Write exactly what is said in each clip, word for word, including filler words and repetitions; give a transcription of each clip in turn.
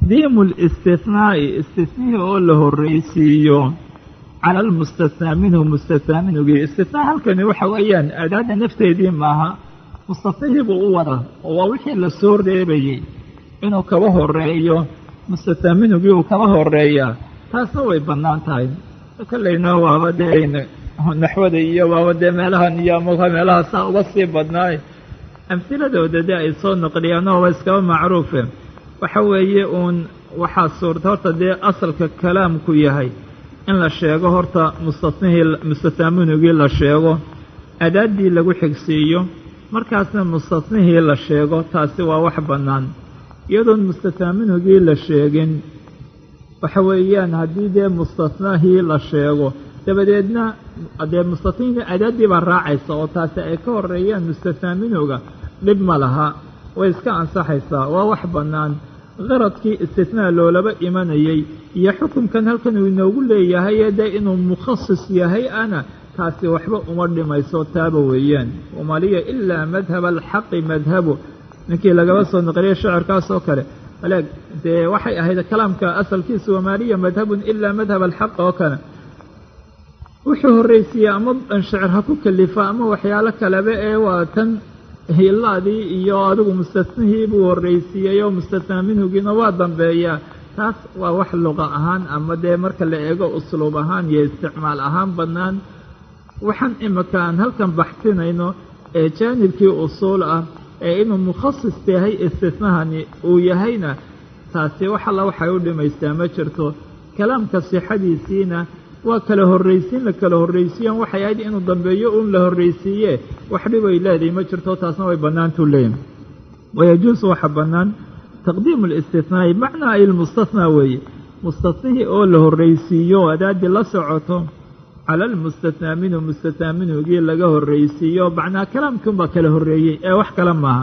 taqdiimu اlistinaa'i istinihii oo la horreysiiyo cala almustathnaa minhu mustathnaa minhugii istinaa halkani waxa weeyaan adaada nafteedii maaha mustathnihii buu u wada oo waa wixii la soo reebayey inuu kaba horeeyo mustathnaa minhugii uu kaba horeeyaa taasna way bannaan tahay kollayna waaba dee naxwada iyo waaba dee meelahan iyo ama meelahaasaa uga sii badnaay amhiladooda dee ay soo noqliyaan oo waa iskaba macruufe waxa weeye uun waxaa suurta horta dee asalka kalaamku yahay in la sheego horta mustathnihii mustathnaa minhugii la sheego adaaddii lagu xigsiiyo markaasna mustathnihii la sheego taasi waa wax bannaan iyadoon mustathnaa minhugii la sheegin waxa weeyaan haddii dee mustathnahii la sheego dabadeedna dee mustathnihii adaaddii baa raacaysa oo taasi ay ka horeeyaan mustathnaa minhuga dhib ma laha way iska ansaxaysaa waa wax bannaan qaradkii istinaa loolaba imanayey iyo xukunkan halkan uu inoogu leeyahay dee inuu mukhasis yahay ana taasi waxba uma dhimayso taaba weeyaan wamaliya ilaa madhaba alxaqi madhabu ninkii lagaba soo naqliyay shacirkaas oo kale walaag dee waxay ahayd kalaamka asalkiisu wamaaliya madhabun ilaa madhab alxaq oo kale wuxuu horreysiiyey ama shicir ha ku kalifa ama waxyaalo kaleba ee waa tan hilaadii iyo adigu mustathnihii buu horreysiiyey oo mustathnaa minhugiina waa dambeeyaa taas waa wax luqa ahaan ama dee marka la eego usluub ahaan iyo isticmaal ahaan bannaan waxaan imika aan halkan baxsinayno ee jaanibkii usuul ah ee inuu mukhasis yahay istinahani uu yahayna taasi wax alla waxay u dhimaystaa ma jirto kalaamka sixadiisiina waa kala horraysiin la kala horraysiiyaan waxay ahayd inuu dambeeyo uun la horraysiiye wax dhibay leedahay ma jirto taasna way bannaantuu leeyahay wayajuusu waxa bannaan taqdiimu اlistinaa'i macnaa ay lmustathnaa weeye mustathnihii oo la horraysiiyo adaaddii la socoto cala almustathnaa minhu mustathnaa minhugii laga horraysiiyo macnaa kalaamkiunbaa kala horreeyey ee wax kale maaha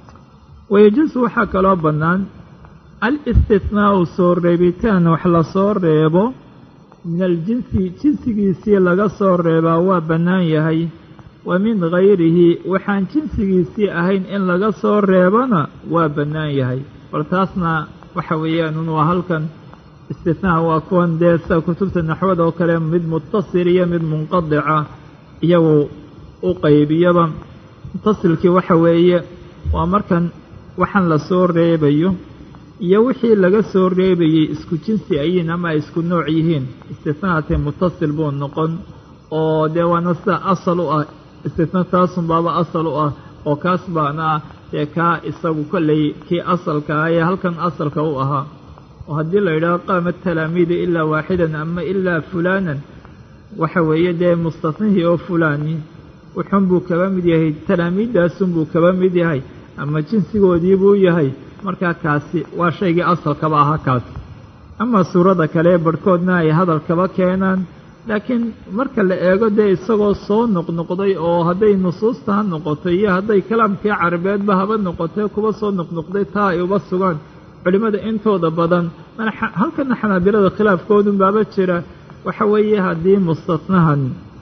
wayajuusu waxaa kaloo bannaan alistithnaa'u soo reebitaan wax la soo reebo min aljinsi jinsigiisii laga soo reebaa waa bannaan yahay wa min hayrihi waxaan jinsigiisii ahayn in laga soo reebana waa bannaan yahay bal taasna waxa weeyaan un waa halkan istithnaa waa kuwan dee sida kutubta naxwada oo kale mid mutasil iyo mid munqadica iyagu u qaybiyaba mutasilkii waxa weeye waa markan waxaan la soo reebayo iyo wixii laga soo reebayey isku jinsi ayiin ama ay isku nooc yihiin istithnaatee mutasil buu noqon oo dee waana sida asal u ah istithna taasun baaba asal u ah oo kaas baana ah dee kaa isagu kolley kii asalka ah ee halkan asalka u ahaa oo haddii la yidhaaho qaama talaamiida ilaa waaxidan ama ilaa fulaanan waxa weeye dee mustathnihii oo fulaani wuxun buu kaba mid yahay talaamiiddaasun buu kaba mid yahay ama jinsigoodii buu yahay markaa kaasi waa shaygii asalkaba ahaa kaasi ama suurada kale barhkoodna ay hadalkaba keenaan laakiin marka la eego dee isagoo soo noqnoqday oo hadday nusuusta ha noqotay iyo hadday kalaamkii carabeedba haba noqotay kuba soo noqnoqday taa ay uba sugaan culimmada intooda badan halkana xanaabilada khilaafkoodun baaba jira waxa weeye haddii mustatnahan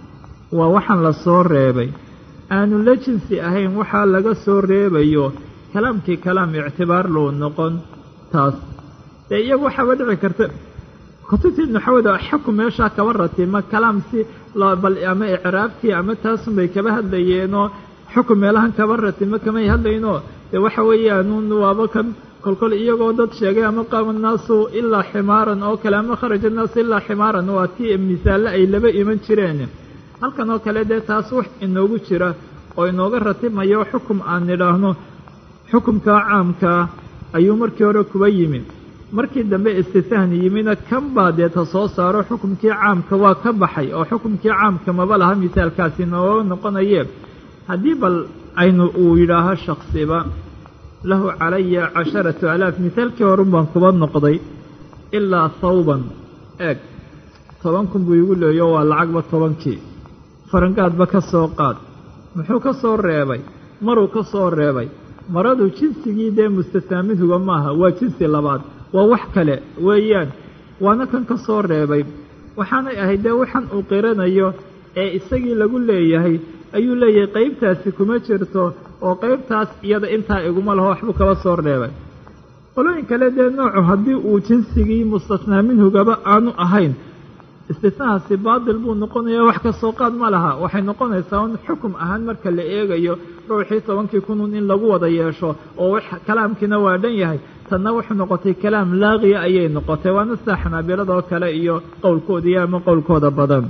waa waxaan la soo reebay aanu la jinsi ahayn waxaa laga soo reebayo kalaamkii kalaam ictibaar lou noqon taas dee iyagu waxaaba dhici karta kutubtii naxwada xukum meeshaa kaba ratima kalaam si bal ama icraabtii ama taasun bay kaba hadlayeenoo xukum meelahan kaba ratima kamay hadlaynoo dee waxa weeyaanuun waaba kan kolkol iyagoo dad sheegay ama qaama naasu ilaa ximaaran oo kale ama kharaja naasu ilaa ximaaran waa tii misaalle ay laba iman jireen halkan oo kale dee taas wax inoogu jira oo inooga ratimayo xukum aan nidhaahno xukumkaa caamkaa ayuu markii hore kuba yimi markii dambe istithnaani yimina kan baa dee ta soo saaro xukumkii caamka waa ka baxay oo xukumkii caamka maba laha misaalkaasi nooga noqonaye haddii bal aynu uu yidhaaho shaksiba lahu calaya casharatu alaaf misaalkii horun baan kuba noqday ilaa thawban eeg toban kun buu igu leeyo waa lacagba tobankii farangaadba ka soo qaad muxuu ka soo reebay maruu ka soo reebay maradu jinsigii dee mustathnaa minhuga maaha waa jinsi labaad waa wax kale weeyaan waana kan ka soo reebay waxaanay ahayd dee waxaan uu qiranayo ee isagii lagu leeyahay ayuu leeyahay qaybtaasi kuma jirto oo qaybtaas iyada intaa iguma laho waxbuu kaba soo reebay qolooyin kale dee noocu haddii uu jinsigii mustasnaa minhugaba aanu ahayn istitnahaasi baatil buu noqonayaa wax ka soo qaad ma laha waxay noqonaysaa un xukum ahaan marka la eegayo ruuxii tobankii kunun in lagu wada yeesho oo kalaamkiina waa dhan yahay tanna wuxuu noqotay kalaam laaqiya ayay noqotay waana sida xanaabiladoo kale iyo qowlkoodii ama qowlkooda badan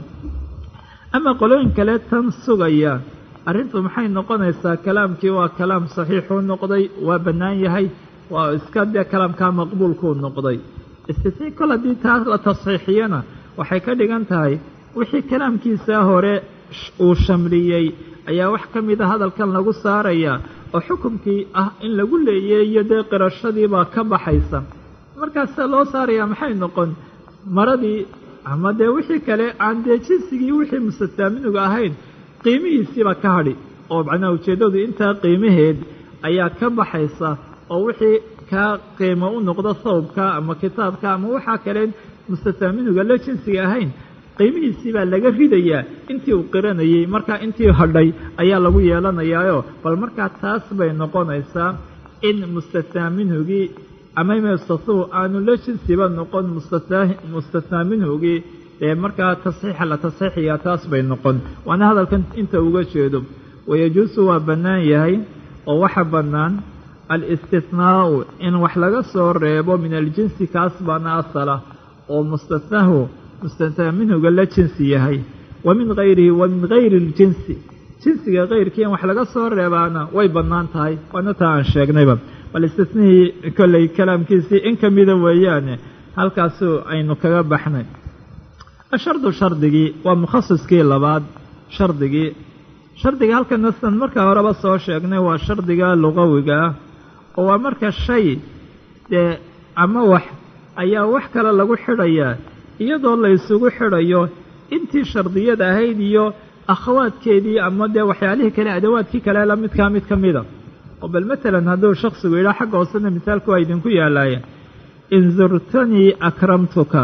ama qolooyin kale tan sugaya arrintu maxay noqonaysaa kalaamkii waa kalaam saxiixuu noqday waa bannaan yahay waa iska dee kalaamkaa maqbuulkuu noqday istisii kol haddii taas la tasxiixiyana waxay ka dhigan tahay wixii kalaamkiisaa hore uu shamliyey ayaa wax ka mida hadalkan lagu saarayaa oo xukumkii ah in lagu leeyeeyo dee qirashadiibaa ka baxaysa markaasa loo saarayaa maxay noqon maradii ama dee wixii kale aan dee jinsigii wixii mustasaaminuga ahayn qiimihiisiiba ka hadhi oo macnaha ujeeddadu intaa qiimaheed ayaa ka baxaysa oo wixii kaa qiimo u noqdo sawbka ama kitaabka ama waxaa kaleen mustasaaminuga la jinsiga ahayn qiimihiisii baa laga ridayaa intii uu qiranayey markaa intii hadhay ayaa lagu yeelanayaayo bal markaa taas bay noqonaysaa in mustasaminhugii ama mustasuhu aanu la jinsiba noqon mustasaminhugii ee markaa tasxiixa la tasxiixiyaa taas bay noqon waana hadalkan inta uga jeedo wayajuusu waa bannaan yahay oo waxa bannaan alistihnaau in wax laga soo reebo min aljinsi kaas baana asala oo mustasnahu mustasaminhuga la jinsi yahay wa min hayrihi wa min hayri اljinsi jinsiga kayrkii in wax laga soo reebaana way bannaan tahay waana taa aan sheegnayba bal istisnihii kolley kalaamkiisii in ka mida weeyaane halkaasu aynu kaga baxnay ashardu shardigii waa mukhasiskii labaad shardigii shardiga halkan nastan markaa horeba soo sheegnay waa shardiga luqawiga ah oo waa marka shay dee ama wax ayaa wax kale lagu xidhayaa iyadoo la isugu xidhayo intii shardiyada ahayd iyo akhawaadkeedii ama dee waxyaalihii kale adawaadkii kale la midkaa mid ka mida oo bal matalan hadduu shaksigu yidhaa xagga hoosena misaalku waa idinku yaalaaya in zurtanii akramtuka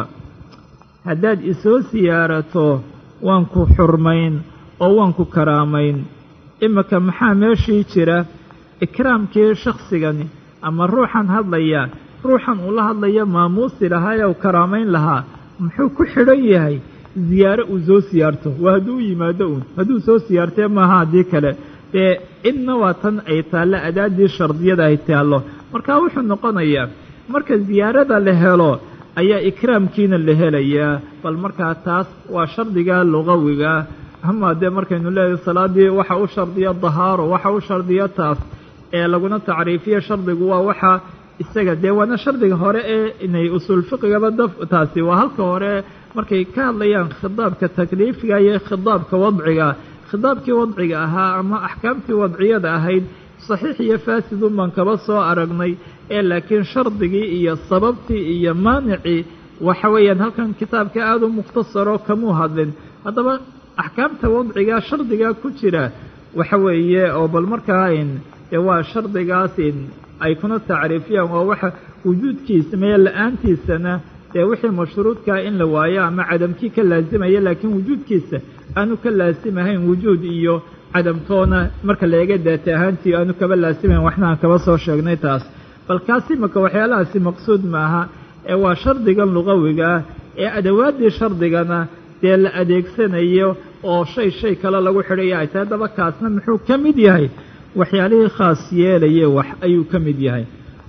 haddaad isoo siyaarato waan ku xurmayn oo waan ku karaamayn imika maxaa meeshii jira ikraamkii shaksigani ama ruuxan hadlaya ruuxan uu la hadlaya maamuusi lahaa ee uu karaamayn lahaa muxuu ku xidhan yahay ziyaaro uu soo siyaarto waa hadduu yimaado uun hadduu soo siyaartee maaha haddii kale dee idna waa tan ay taallo adaaddii shardiyada ay taallo markaa wuxuu noqonayaa marka ziyaarada la helo ayaa ikraamkiina la helayaa bal markaa taas waa shardiga luqawiga ama dee markaynu leedahay salaadii waxa u shardiya dahaaro waxa u shardiya taas ee laguna tacriifiyo shardigu waa waxa isaga dee waana shardiga hore ee inay usuul fiqigaba daf taasi waa halka hore markay ka hadlayaan khidaabka takliifiga iyo khidaabka wadciga khidaabkii wadciga ahaa ama axkaamtii wadciyada ahayd saxiix iyo faasidun baan kaba soo aragnay ee laakiin shardigii iyo sababtii iyo maanicii waxa weeyaan halkan kitaabka aada u mukhtasaro kamuu hadlin haddaba axkaamta wadciga shardigaa ku jira waxa weeye oo bal markaa dee waa shardigaas ay kuna tacriifiyaan waa waxa wujuudkiisa maya la-aantiisana dee wixii mashruudkaa in la waayo ama cadamkii ka laasimaya laakiin wujuudkiisa aanu ka laasimahayn wujuud iyo cadamtoona marka la eega daata ahaantii aanu kaba laasimahayn waxna aan kaba soo sheegnay taas bal kaasi maka waxyaalahaasi maqsuud maaha ee waa shardigan luqawiga ah ee adawaaddii shardigana dee la adeegsanayo oo shay shay kale lagu xidhaya ay tahay haddaba kaasna muxuu ka mid yahay waxyaalihii khaas yeelaye wax ayuu ka mid yahay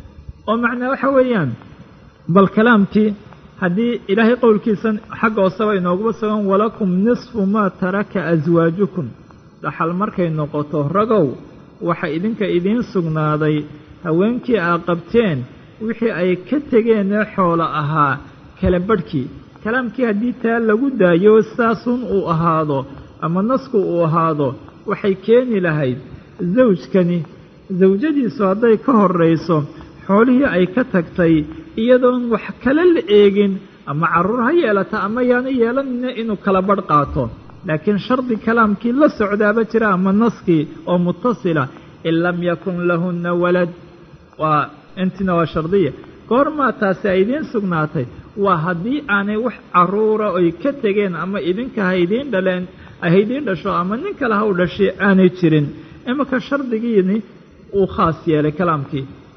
oo macnaa waxa weeyaan bal kalaamkii haddii ilaahay qowlkiisan xagga hooseba inooguba sugan walakum nisfu maa taraka aswaajukum dhaxal markay noqoto ragow waxa idinka idiin sugnaaday haweenkii aa qabteen wixii ay ka tegeen ee xoolo ahaa kala badhkii kalaamkii haddii taa lagu daayo saasun uu ahaado ama nasku uu ahaado waxay keeni lahayd zawjkani zawjadiisu hadday ka horrayso xoolihii ay ka tagtay iyadoon wax kale la eegin ama carruur ha yeelata ama yaana yeelanina inuu kala badh qaato laakiin shardi kalaamkii la socdaaba jira ama naskii oo mutasila in lam yakun lahunna walad waa intina waa shardiya goormaa taasi ay idiin sugnaatay waa haddii aanay wax carruura oy ka tegeen ama idinka ha idiin dhaleen ha idiin dhasho ama nin kale ha u dhashay aanay jirin iminka shardigiini uu khaas yeelay kalaamkii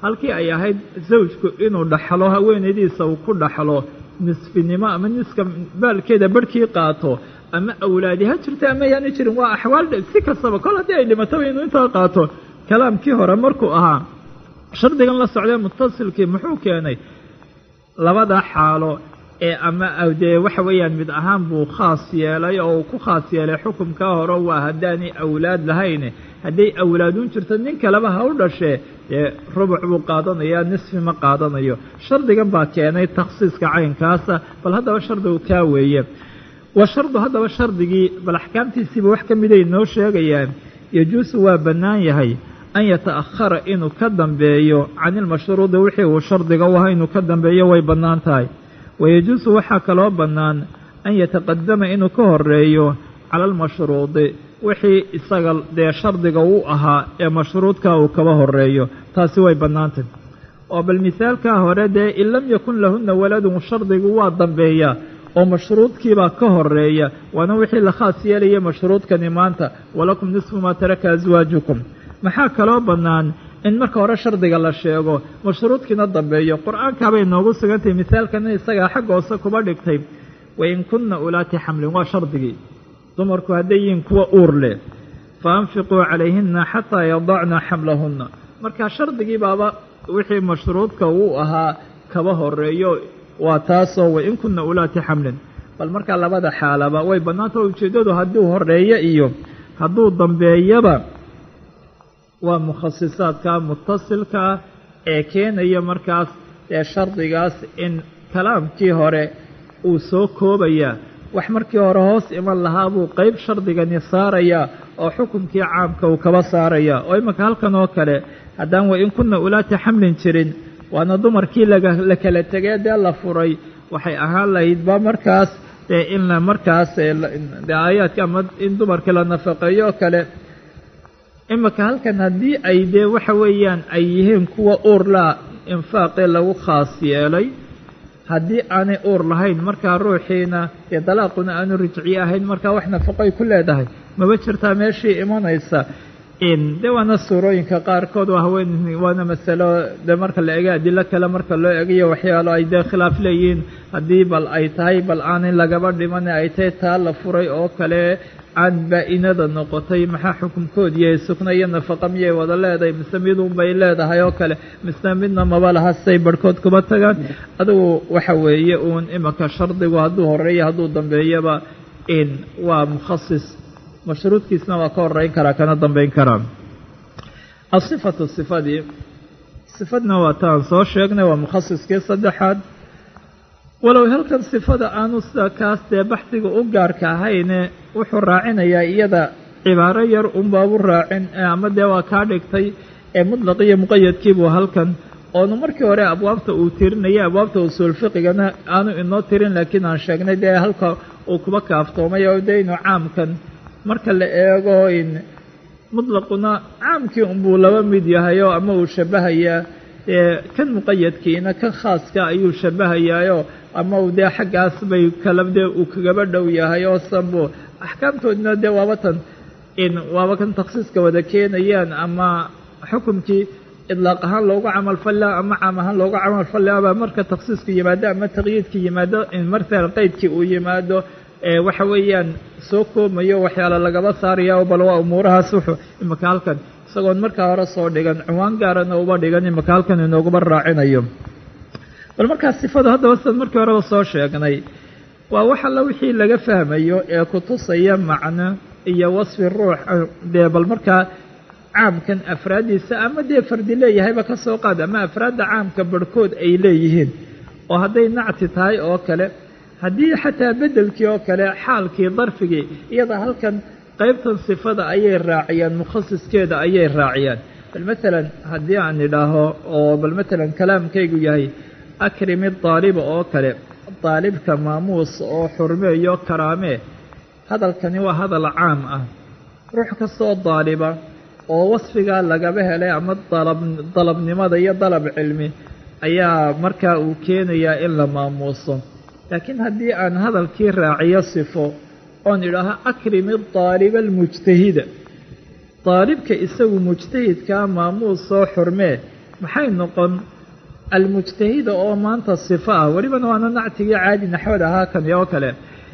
halkii ay ahayd zawjku inuu dhaxlo haweenaydiisa uu ku dhaxlo nisfinimo ama niska baalkeeda barhkii qaato ama awlaadi ha jirta ama yaani jirin waa axwaal si kastaba kol haddii ay dhimataba inuu intaa qaato kalaamkii hore markuu ahaa shardigan la socdee mutasilkii muxuu keenay labada xaalo ee ama dee waxa weeyaan mid ahaan buu khaas yeelay oo uu ku khaas yeelay xukumkaa hore waa haddaanay awlaad lahayn hadday awlaaduun jirto nin kaleba ha u dhashee dee rubuc buu qaadanayaa nisfi ma qaadanayo shardigan baa keenay takhsiiska caynkaasa bal haddaba shardigu kaa weeye wa shardu haddaba shardigii bal axkaamtiisiiba wax ka miday noo sheegayaan yajuusu waa bannaan yahay an yata'akhara inuu ka dambeeyo can ilmashruudi wixii uu shardiga u ahaa inuu ka dambeeyo way bannaan tahay wayajuusu waxaa kaloo bannaan an yataqadama inuu ka horeeyo cala almashruudi wixii isaga dee shardiga u ahaa ee mashruudka uu kaba horeeyo taasi way bannaantay oo bal misaalkaa hore dee in lam yakun lahunna waladun shardigu waa dambeeyaa oo mashruudkiibaa ka horeeya waana wixii la khaas yeelaya mashruudkani maanta walakum nisfu maa taraka aswaajukum maxaa kaloo bannaan in marka hore shardiga la sheego mashruudkiina dambeeyo qur-aankaabay noogu sugantahay misaalkana isagaa xagga hoose kuba dhigtay wain kunna ulaati xamlin waa shardigii dumarku hadday yihiin kuwa uur leh fa anfiquu calayhinna xataa yadacna xamlahunna marka shardigii baaba wixii mashruudka uu ahaa kaba horeeyo waa taasoo wain kunna ulaati xamlin bal markaa labada xaalaba way bannaanta ujeeddadu hadduu horeeyo iyo hadduu dambeeyaba waa mukhasisaadka mutasilkaa ee keenaya markaas ee shardigaas in kalaamkii hore uu soo koobayaa wax markii hore hoos iman lahaa buu qeyb shardigani saarayaa oo xukunkii caamka uu kaba saarayaa oo imanka halkan oo kale haddaan wa in kunna ulaati xamlin jirin waana dumarkii laga la kala tegee dee la furay waxay ahaan lahaydba markaas dee in la markaas dee aayaadka ama in dumarkii la nafaqeeyo oo kale imanka halkan haddii ay dee waxa weeyaan ay yihiin kuwa uur laa infaaqee lagu khaas yeelay haddii aanay uur lahayn markaa ruuxiina dee dalaaquna aanu rijciye ahayn markaa wax nafaqoy ku leedahay maba jirtaa meeshii imanaysa in dee waana suurooyinka qaarkood waa haween waana masalo dee marka la ega adilo kale marka loo egayo waxyaalo ay dee khilaaf leeyihiin haddii bal ay tahay bal aanay lagaba dhimane ay tahay taa la furay oo kale aan baa-inada noqotay maxaa xukunkoodiiy sukna iyo nafaqa miyay wada leedahay mise midun bay leedahay oo kale mise midna maba laha say barhkood kuba tagaan adugu waxa weeye uun imanka shardigu hadduu horeeyo hadduu dambeeyaba in waa mukhasis mashruudkiisna waa ka horeyn karaa kana dambeyn karaa asifatu sifadii sifadna waa taan soo sheegnay waa mukhasiskii saddexaad walow halkan sifada aanu sida kaas dee baxdiga u gaarka ahayne wuxuu raacinayaa iyada cibaaro yar unbaabu raacin ama dee waa kaa dhigtay ee mutlaq iyo muqayadkiibuu halkan oonu markii hore abwaabta uu tirinayay abwaabta usuul fiqigana aanu inoo tirin laakiin aan sheegnay dee halka uu kuba kaaftoomay oo dee inuu caamkan marka la eego in mutlaquna caamkii unbuu laba mid yahayoo ama uu shabahayaa dee kan muqayadkiina kan khaaska ayuu shabahayaayoo ama uu dee xaggaas bay kala dee uu kagaba dhow yahay oo sanbu axkaamtoodna dee waaba tan in waaba kan takhsiiska wada keenayaan ama xukumkii idlaaq ahaan loogu camalfallaa ama caam ahaan loogu camalfallaaba marka takhsiisku yimaado ama taqyiidka yimaado in martalan qeydkii uu yimaado waxa weeyaan soo koomayo waxyaala lagaba saaraya bal waa umuurahaas wuxuu imaka halkan isagoon markaa hore soo dhigan cinwaan gaarana uba dhigan imaka halkan inooguba raacinayo bal markaas sifadu haddaba sidan markii horeba soo sheegnay waa wax alla wixii laga fahmayo ee kutusaya macno iyo wasfi ruux dee bal markaa caamkan afraaddiisa ama dee fardi leeyahayba ka soo qaad ama afraadda caamka barhkood ay leeyihiin oo hadday nacti tahay oo kale haddii xataa beddelkii oo kale xaalkii darfigii iyada halkan qaybtan sifada ayay raaciyaan mukhasiskeeda ayay raaciyaan bal matalan haddii aan idhaaho oo bal matalan kalaamkaygu yahay akrimi daaliba oo kale daalibka maamuus oo xurmeeyo karaamee hadalkani waa hadal caam ah ruux kastoo daaliba oo wasfigaa lagaba helay ama dalab dalabnimada iyo dalab cilmi ayaa markaa uu keenayaa in la maamuuso laakiin haddii aan hadalkii raaciyo sifo oon idhaaho akrimi daaliba almujtahida daalibka isagu mujtahidkaa maamuus soo xurmee maxay noqon almujtahida oo maanta sifa ah welibana waana nactigii caadi naxwada ahaa kan oo kale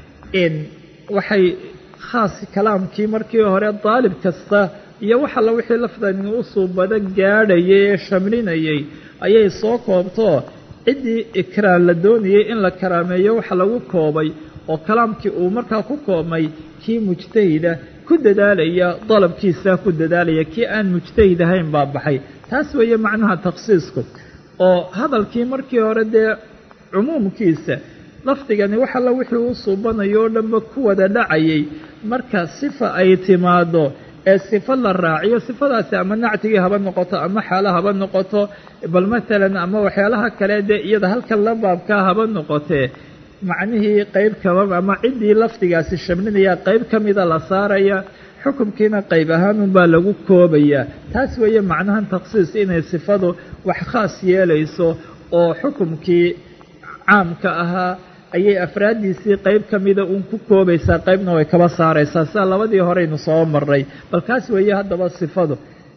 in waxay khaas kalaamkii markii hore daalib kasta iyo wax alla wixii lafdan u suubada gaadhayay ee shamlinayay ayay soo koobto ciddii ikraam la doonayay in la karaameeyo waxa lagu koobay oo kalaamkii uu markaa ku koobmay kii mujtahida ku dadaalaya dalabkiisa ku dadaalaya kii aan mujtahid ahayn baa baxay taas weeye macnaha takhsiisku oo hadalkii markii hore dee cumuumkiisa lafdigani wax alla wixii uu suubanayo oo dhanba ku wada dhacayay marka sifa ay timaado ee sifa la raaciyo sifadaasi ama nactigii haba noqoto ama xaala haba noqoto bal maalan ama waxyaalaha kale dee iyada halkan la baabkaa haba noqotee macnihii qayb kaba ama ciddii lafdigaasi shamlinaya qayb ka mida la saaraya xukumkiina qayb ahaanunbaa lagu koobayaa taas weeye macnahan takhsiis inay sifadu wax khaas yeelayso oo xukumkii caamka ahaa ayay afraaddiisii qayb ka mida uun ku koobaysaa qaybna way kaba saaraysaa sidaa labadii horeynu soo marray bal kaas weeye haddaba sifadu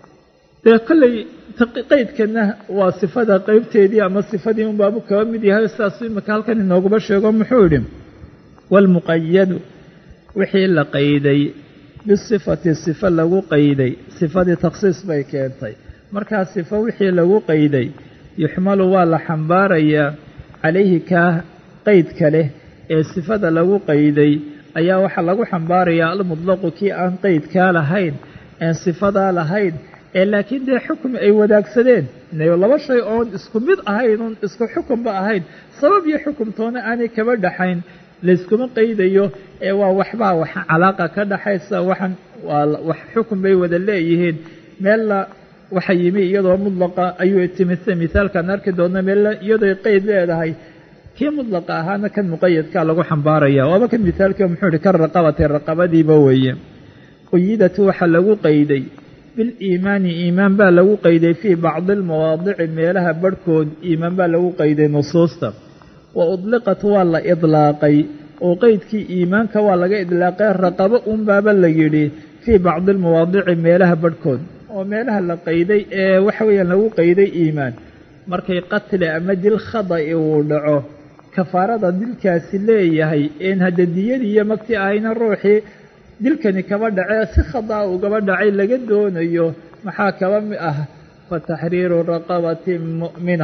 dee kolley qaydkana waa sifada qaybteedii ama sifadii unbaabu kaba mid yahay sidaasu imika halkan inooguma sheego muxuu idhi waalmuqayadu wixii la qayday bisifati sifa lagu qayday sifadii takhsiis bay keentay markaa sifo wixii lagu qayday yuxmalu waa la xambaarayaa calayhi kaa qaydka leh ee sifada lagu qayday ayaa waxaa lagu xambaarayaa almutlaqu kii aan qaydkaa lahayn aan sifadaa lahayn ee laakiin dee xukmi ay wadaagsadeen inayo laba shay oon isku mid ahayn oon isku xukunba ahayn sabab iyo xukumtoona aanay kaba dhaxayn layskuma qaydayo ee waa waxbaa wax calaaqa ka dhaxaysa waxan waa wax xukun bay wada leeyihiin meella waxa yimi iyadoo mudlaqa ayuu timise misaalkaan arki doona meella iyadoo qayd leedahay kii mudlaqa ahaana kan muqayadkaa lagu xambaaraya waaba kan misaalkii muxuu ihi ka raqabati raqabadiiba weeye quyidatu waxaa lagu qayday biliimaani iimaan baa lagu qayday fii bacdi almawaadici meelaha barhkood iimaan baa lagu qayday nusuusta wa udliqat waa la idlaaqay oo qeydkii iimaanka waa laga idlaaqay raqabo unbaaba la yidhi fii bacdi almawaadici meelaha barhkood oo meelaha la qayday ee waxa weeyaan lagu qayday iimaan markay qatli ama dil khada'i uu dhaco kafaarada dilkaasi leeyahay een hadadiyadii iyo magti ahayna ruuxii dilkani kaba dhacee si khadaa ugaba dhacay laga doonayo maxaa kaba mid ah fa taxriiru raqabati mu'mina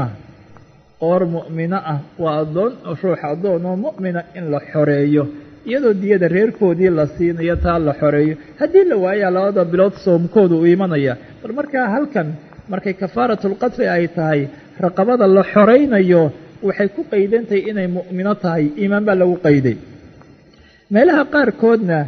qoor mu'mino ah waa addoon ruux addoon oo mu'mina in la xoreeyo iyadoo diyada reerkoodii la siinayo taa la xoreeyo haddii la waayaa labada bilood soomkooda uu imanaya bal markaa halkan markay kafaaratulqatli ay tahay raqabada la xoraynayo waxay ku qaydantahay inay mu'mino tahay iimaan baa lagu qayday meelaha qaarkoodna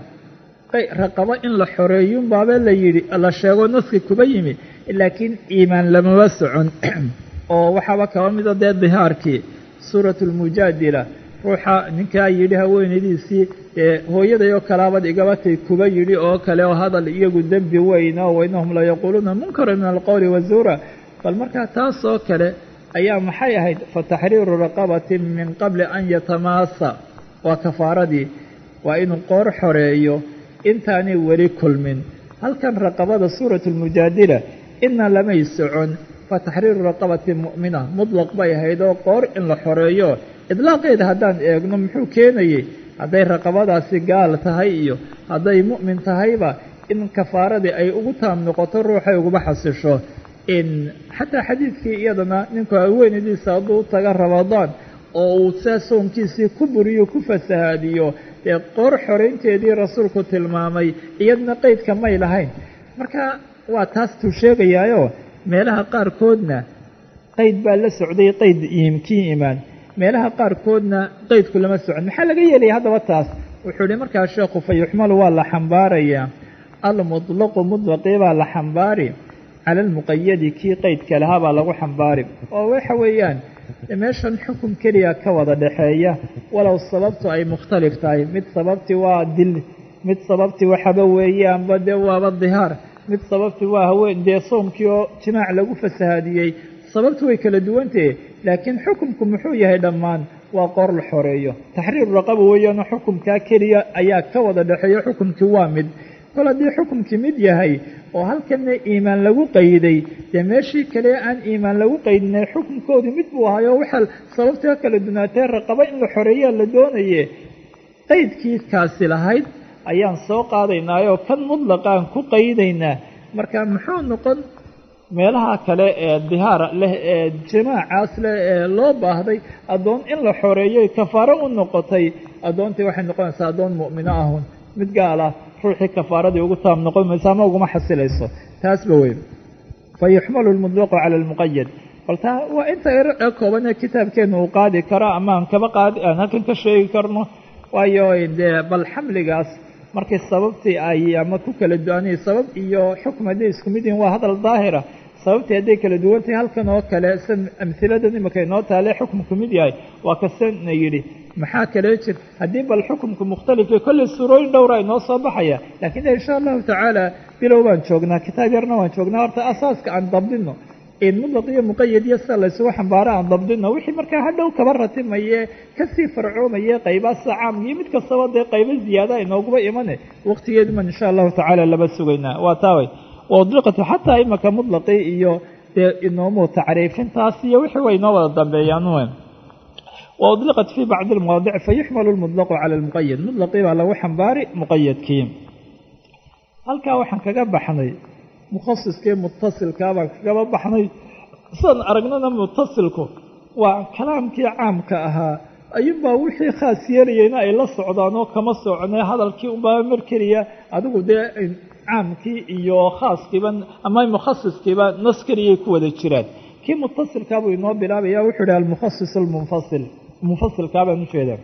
raqabo in la xoreeyun baaba la yidhi la sheego naski kuba yimi laakiin iimaan lamaba socon oo waxaaba kaba mida dee dihaarkii suuratu lmujaadila ruuxa ninkaa yidhi haweenaydiisii ee hooyadayoo kalaabad igabatay kuba yidhi oo kale oo hadal iyagu dembi weyna oo wainahum la yaquuluuna munkara min alqowli wazuura bal markaa taas oo kale ayaa maxay ahayd fa taxriiru raqabatin min qabli an yatamaasa waa kafaaradii waa inuu qoor xoreeyo intaanay weli kulmin halkan raqabada suuratu lmujaadila ina lamay socon fa taxriiru raqabati mu'mina mudlaq bay ahayd oo qoor in la xoreeyo idlaaqeeda haddaan eegno muxuu keenayey hadday raqabadaasi gaal tahay iyo hadday mu'min tahayba in kafaaradii ay ugu taam noqoto ruuxay uguba xasisho in xataa xadiidkii iyadana ninku haweenaydiisa hadduu taga ramadaan oo uu saa soomkiisii ku buriyo ku fasahaadiyo dee qoor xoraynteedii rasuulku tilmaamay iyadna qeydka may lahayn marka waa taas tuu sheegayaayo meelaha qaarkoodna qeyd baa la socday qeyd kii iimaan meelaha qaarkoodna qeydku lama socon maxaa laga yeelaya haddaba taas wuxuu ihi markaa sheekhu fa yuxmalu waa la xambaarayaa almutlaqu mutlaqii baa la xambaari cala almuqayadi kii qeydka lahaa baa lagu xambaari oo waxa weeyaan meeshan xukun keliya ka wada dhaxeeya walow sababtu ay mukhtalif tahay mid sababtii waa dil mid sababtii waxaba weeyaanba dee waaba dihaar mid sababtii waa haween dee soomkii oo jimaac lagu fasahaadiyey sababtu way kala duwantahe laakiin xukumku muxuu yahay dhammaan waa qoor la xoreeyo taxriiru raqaba weeyaano xukumkaa keliya ayaa ka wada dhaxeeya xukumkii waa mid kol haddii xukumkii mid yahay oo halkanna iimaan lagu qayday dee meeshii kale aan iimaan lagu qaydinay xukumkoodii mid buu ahayo waxaa sababtaa kala dunaatee raqabo in la xoreeyaa la doonaye qaydkii kaasi lahayd ayaan soo qaadaynaayoo kan mutlaqaan ku qaydaynaa marka muxuu noqon meelaha kale ee dihaara leh ee jamaacaas leh ee loo baahday addoon in la xoreeyoy kafaaro u noqotay addoontii waxay noqonaysaa addoon mu'mino ahun mid gaal ah ruuxii kafaaradii ugu taab noqon maysa ama uguma xasilayso taasba wey fa yuxmalu lmutlaqu cala almuqayad baltaa waa inta ee kooban ee kitaabkeena uu qaadi karo ama aan kaba qaadi aan halkan ka sheegi karno waayo dee bal xamligaas markii sababtii ay ama ku kala duwanay sabab iyo xukm hadday isku mid yihiin waa hadal daahira sababtii hadday kala duwantahay halkan oo kale san amhiladan imika inoo taale xukumku mid yahay waa kasana yidhi maxaa kale jir haddii bal xukumku mukhtalifka kolley suurooyin dhowra inoo soo baxaya laakiin insha allahu tacaala bilow baan joognaa kitaab yarna waan joognaa horta asaaska aan dabdino in mutlaq iyo muqayad iyo sida laysugu xambaara aan dabdino wixii markaa hadhow kaba ratimaye kasii farcoomaye qayba sida caamka iyo mid kastaba dee qaybo ziyaada inooguba imane waqtigeeduman insha allahu tacaala laba sugaynaa waa taaway waudliqatu xataa imaka mutlaqii iyo dee inoomu tacriifintaas iyo wixii way inoo wada dambeeyaan waudliqat fii bacdi almawaadic fayuxmalu lmutlaqu cala almuqayad mutlaqii baa lagu xambaari muqayadkii halkaa waxaan kaga baxnay mukhasiskii mutasilkaa baan kagaba baxnay sidaan aragnana mutasilku waa kalaamkii caamka ahaa ayuunbaa wixii khaas yeelayayna ay la socdaanoo kama socnee hadalkii unbaa mar keliya adigu dee caamkii iyo khaaskiiba ama mukhasiskiiba nas keliyay ku wada jiraan kii mutasilkaabuu inoo bilaabaya wuxuu ihi almukhasis almunfasil munfasilkaa baan ujeedaa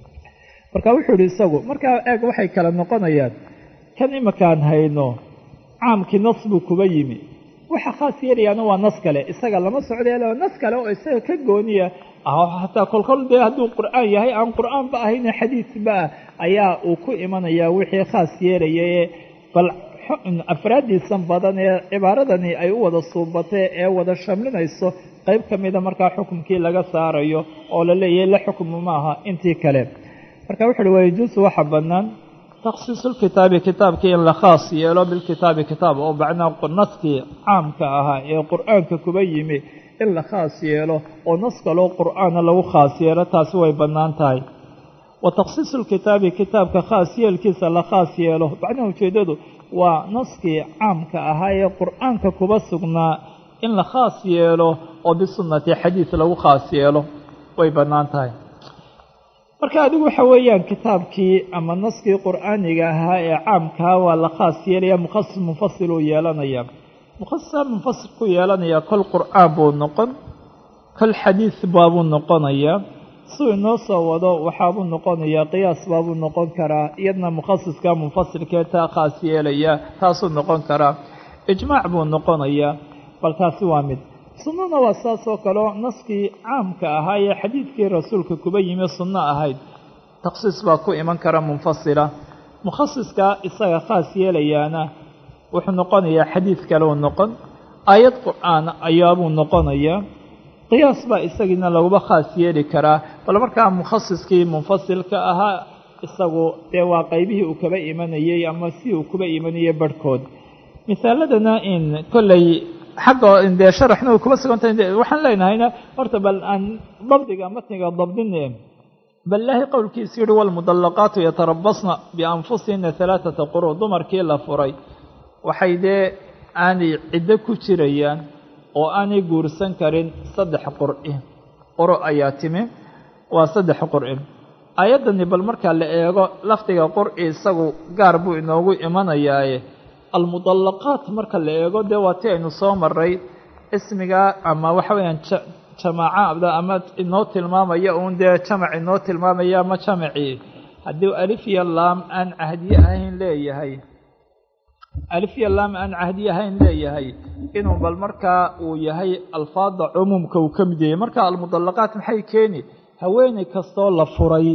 marka wuxuu ihi isagu markaa eeg waxay kala noqonayaan kan imakaan hayno caamkii nas buu kuba yimi waxa khaas yeelayaana waa nas kale isaga lama socdeel nas kale oo isaga ka gooniya xataa kolkol dee hadduu qur'aan yahay aan qur'aanba ahayne xadiidba ah ayaa uu ku imanayaa wixii khaas yeelayae bal afraaddiisan badan ee cibaaradani ay u wada suubatee ee wada shamlinayso qayb ka mida markaa xukumkii laga saarayo oo la leeyahay la xukmu maaha intii kale marka wuxu uhi wayajuusu waxa bannaan takhsiisu lkitaabi kitaabkii in la khaas yeelo bilkitaabi kitaab oo bacnaa naskii caamka ahaa ee qur'aanka kuba yimi in la khaas yeelo oo nas kaloo qur'aana lagu khaas yeelo taasi way bannaan tahay wa takhsiisu lkitaabi kitaabka khaas yeelkiisa la khaas yeelo bacnaha ujeedadu waa naskii caamka ahaa ee qur'aanka kuba sugnaa in la khaas yeelo oo bisunnati xadiis lagu khaas yeelo way bannaan tahay marka adigu waxa weeyaan kitaabkii ama naskii qur'aaniga ahaa ee caamkaha waa la khaas yeelaya mukhasis munfasil uu yeelanaya mukhasisa munfasil ku yeelanaya kol qur'aan buu noqon kol xadiis baabuu noqonayaa suu inoo soo wado waxaabuu noqonayaa qiyaas baabuu noqon karaa iyadna mukhasiska munfasilkee taa khaas yeelaya taasuu noqon karaa ijmaac buu noqonayaa bal taasi waa mid sunnana waa saas oo kaleo naskii caamka ahaa ee xadiidkii rasuulka kuba yimi sunno ahayd takhsiis baa ku iman kara munfasila mukhasiska isaga khaas yeelayaana wuxuu noqonayaa xadiid kaleu noqon aayad qur'aan ayaabuu noqonayaa qiyaas baa isagiina laguba khaas yeeli karaa bal markaa mukhasiskii munfasilka ahaa isagu dee waa qaybihii uu kaba imanayey ama si uu kuba imanayey barhkood misaaladana in kolley xagga dee sharaxna way kuba sugantahay waxaan leenahayna horta bal aan dabdiga matniga dabdine bal ilaahay qowlkiisa yihi walmudallaqaatu yatarabasna bianfusihina halaaثata quru dumarkii la furay waxay dee aanay ciddo ku jirayaan oo aanay guursan karin saddex qur'i quro ayaa timi waa saddex qur'i aayaddani bal markaa la eego lafdiga qur'i isagu gaar buu inoogu imanayaaye almudallaqaat marka la eego dee waa ti aynu soo maray ismiga ama waxa weeyaan jamaaca ama inoo tilmaamaya uun dee jamac inoo tilmaamaya ama jamacii haddii alif iyo laam aan cahdiye ahayn leeyahay alif iyo laam aan cahdiye ahayn leeyahay inuu bal markaa uu yahay alfaada cumuumka uu ka mid yahay marka almudallaqaat maxay keeni haweeney kastoo la furay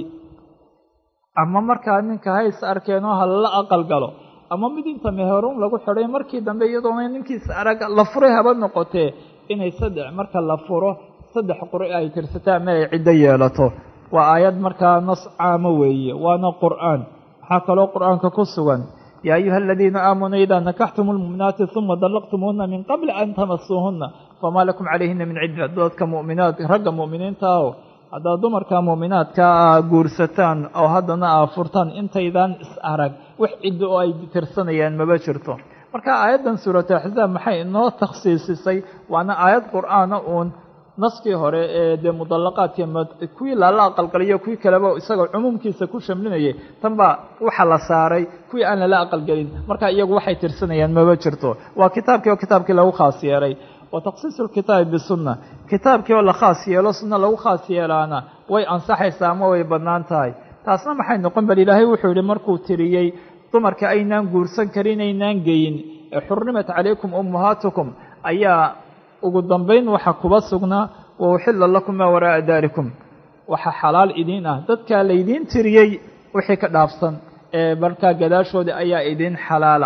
ama markaa ninka hays arkeenoo halala aqal galo ama mid inta meheruun lagu xidhay markii dambe iyadoona ninkiisa arag la furay haba noqotee inay saddex marka la furo saddex qur'i ay tirsataa ama ay ciddo yeelato waa aayad markaa nas caamo weeye waana qur'aan waxaa kaloo qur'aanka ku sugan yaa ayuha aladiina aamanuu idaa nakaxtum lmu'minaati uma dallaqtumuuhuna min qabli an tamasuuhuna famaa lakum calayhina min cidda dadka mu'minaad ragga mu'miniinta aho haddaad dumarka mu'minaadka a guursataan oo haddana aa furtaan intaydaan is arag wax ciddo oo ay tirsanayaan maba jirto marka aayaddan suuratu axzaab maxay inoo takhsiisisay waana aayad qur'aana uun naskii hore ee dee mudallaqaadka kuwii lala aqalgaliyo kuwii kaleba isagoo cumuumkiisa ku shamlinayay tan baa waxa la saaray kuwii aan lala aqalgelin marka iyagu waxay tirsanayaan maba jirto waa kitaabkii oo kitaabkii lagu khaas yeelay wa takhsiisu lkitaabi bisunna kitaabkii oo la khaas yeelo sunna lagu khaas yeelaana way ansaxaysaa ama way bannaan tahay taasna maxay noqon bal ilaahay wuxuu yihi markuu tiriyey dumarka aynaan guursan karin aynaan geyin ee xurrimat calaykum ummahaatukum ayaa ugu dambayn waxa kuba sugnaa wa uxilla lakum maa waraa'a daalikum waxa xalaal idiin ah dadkaa laydiin tiriyey wixii ka dhaafsan ee markaa gadaashooda ayaa idiin xalaala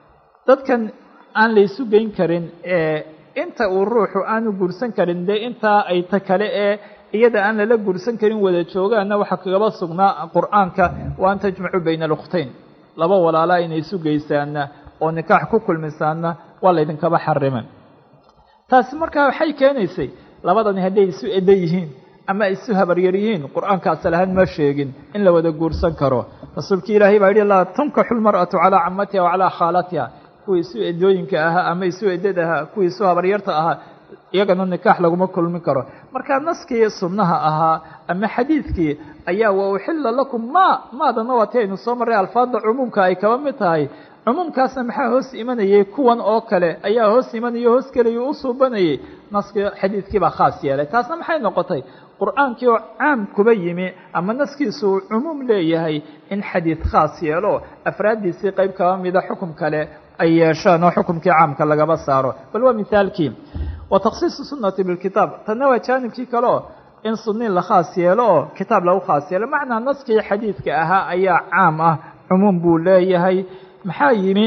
dadkan aan laysu geyn karin ee inta uu ruuxu aanu guursan karin dee intaa ay ta kale ee iyada aan lala guursan karin wada joogaana waxaa kagaba sugnaa qur'aanka wa an tajmacuu bayna alukhtayn laba walaalaa inay isu geysaana oo nikaax ku kulmisaana waa laydinkaba xarimay taasi markaa waxay keenaysay labadani hadday isu edda yihiin ama isu habaryar yihiin qur'aanka asal ahaan ma sheegin in la wada guursan karo rasuulkii ilaahay baa yidhi laa tunkaxu lmar'atu calaa camatiha wa calaa khaalatiha kuwii isu eddooyinka ahaa ama isu eddada ahaa kuwii isu habaryarta ahaa iyagana nikaax laguma kulmin karo marka naskii sunnaha ahaa ama xadiidkii ayaa wa uxilla lakum ma maadana waa ti aynu soo marray alfaadda cumuumka ay kaba mid tahay cumuumkaasna maxaa hoos imanayay kuwan oo kale ayaa hoos imanaya hoos keliya u suubanayay naskii xadiidkii baa khaas yeelay taasna maxay noqotay qur'aankii oo caam kuba yimi ama naskiisu uu cumuum leeyahay in xadiid khaas yeelo afraaddiisii qayb kaba mida xukum kale ay yeeshaan oo xukumkii caamka lagaba saaro bal waa mithaalkii wa takhsiisu sunnati bilkitaab tanna waa jaanibkii kale oo in sunniin la khaas yeelo oo kitaab lagu khaas yeelo macnaa naskii xadiidka ahaa ayaa caam ah cumuum buu leeyahay maxaa yimi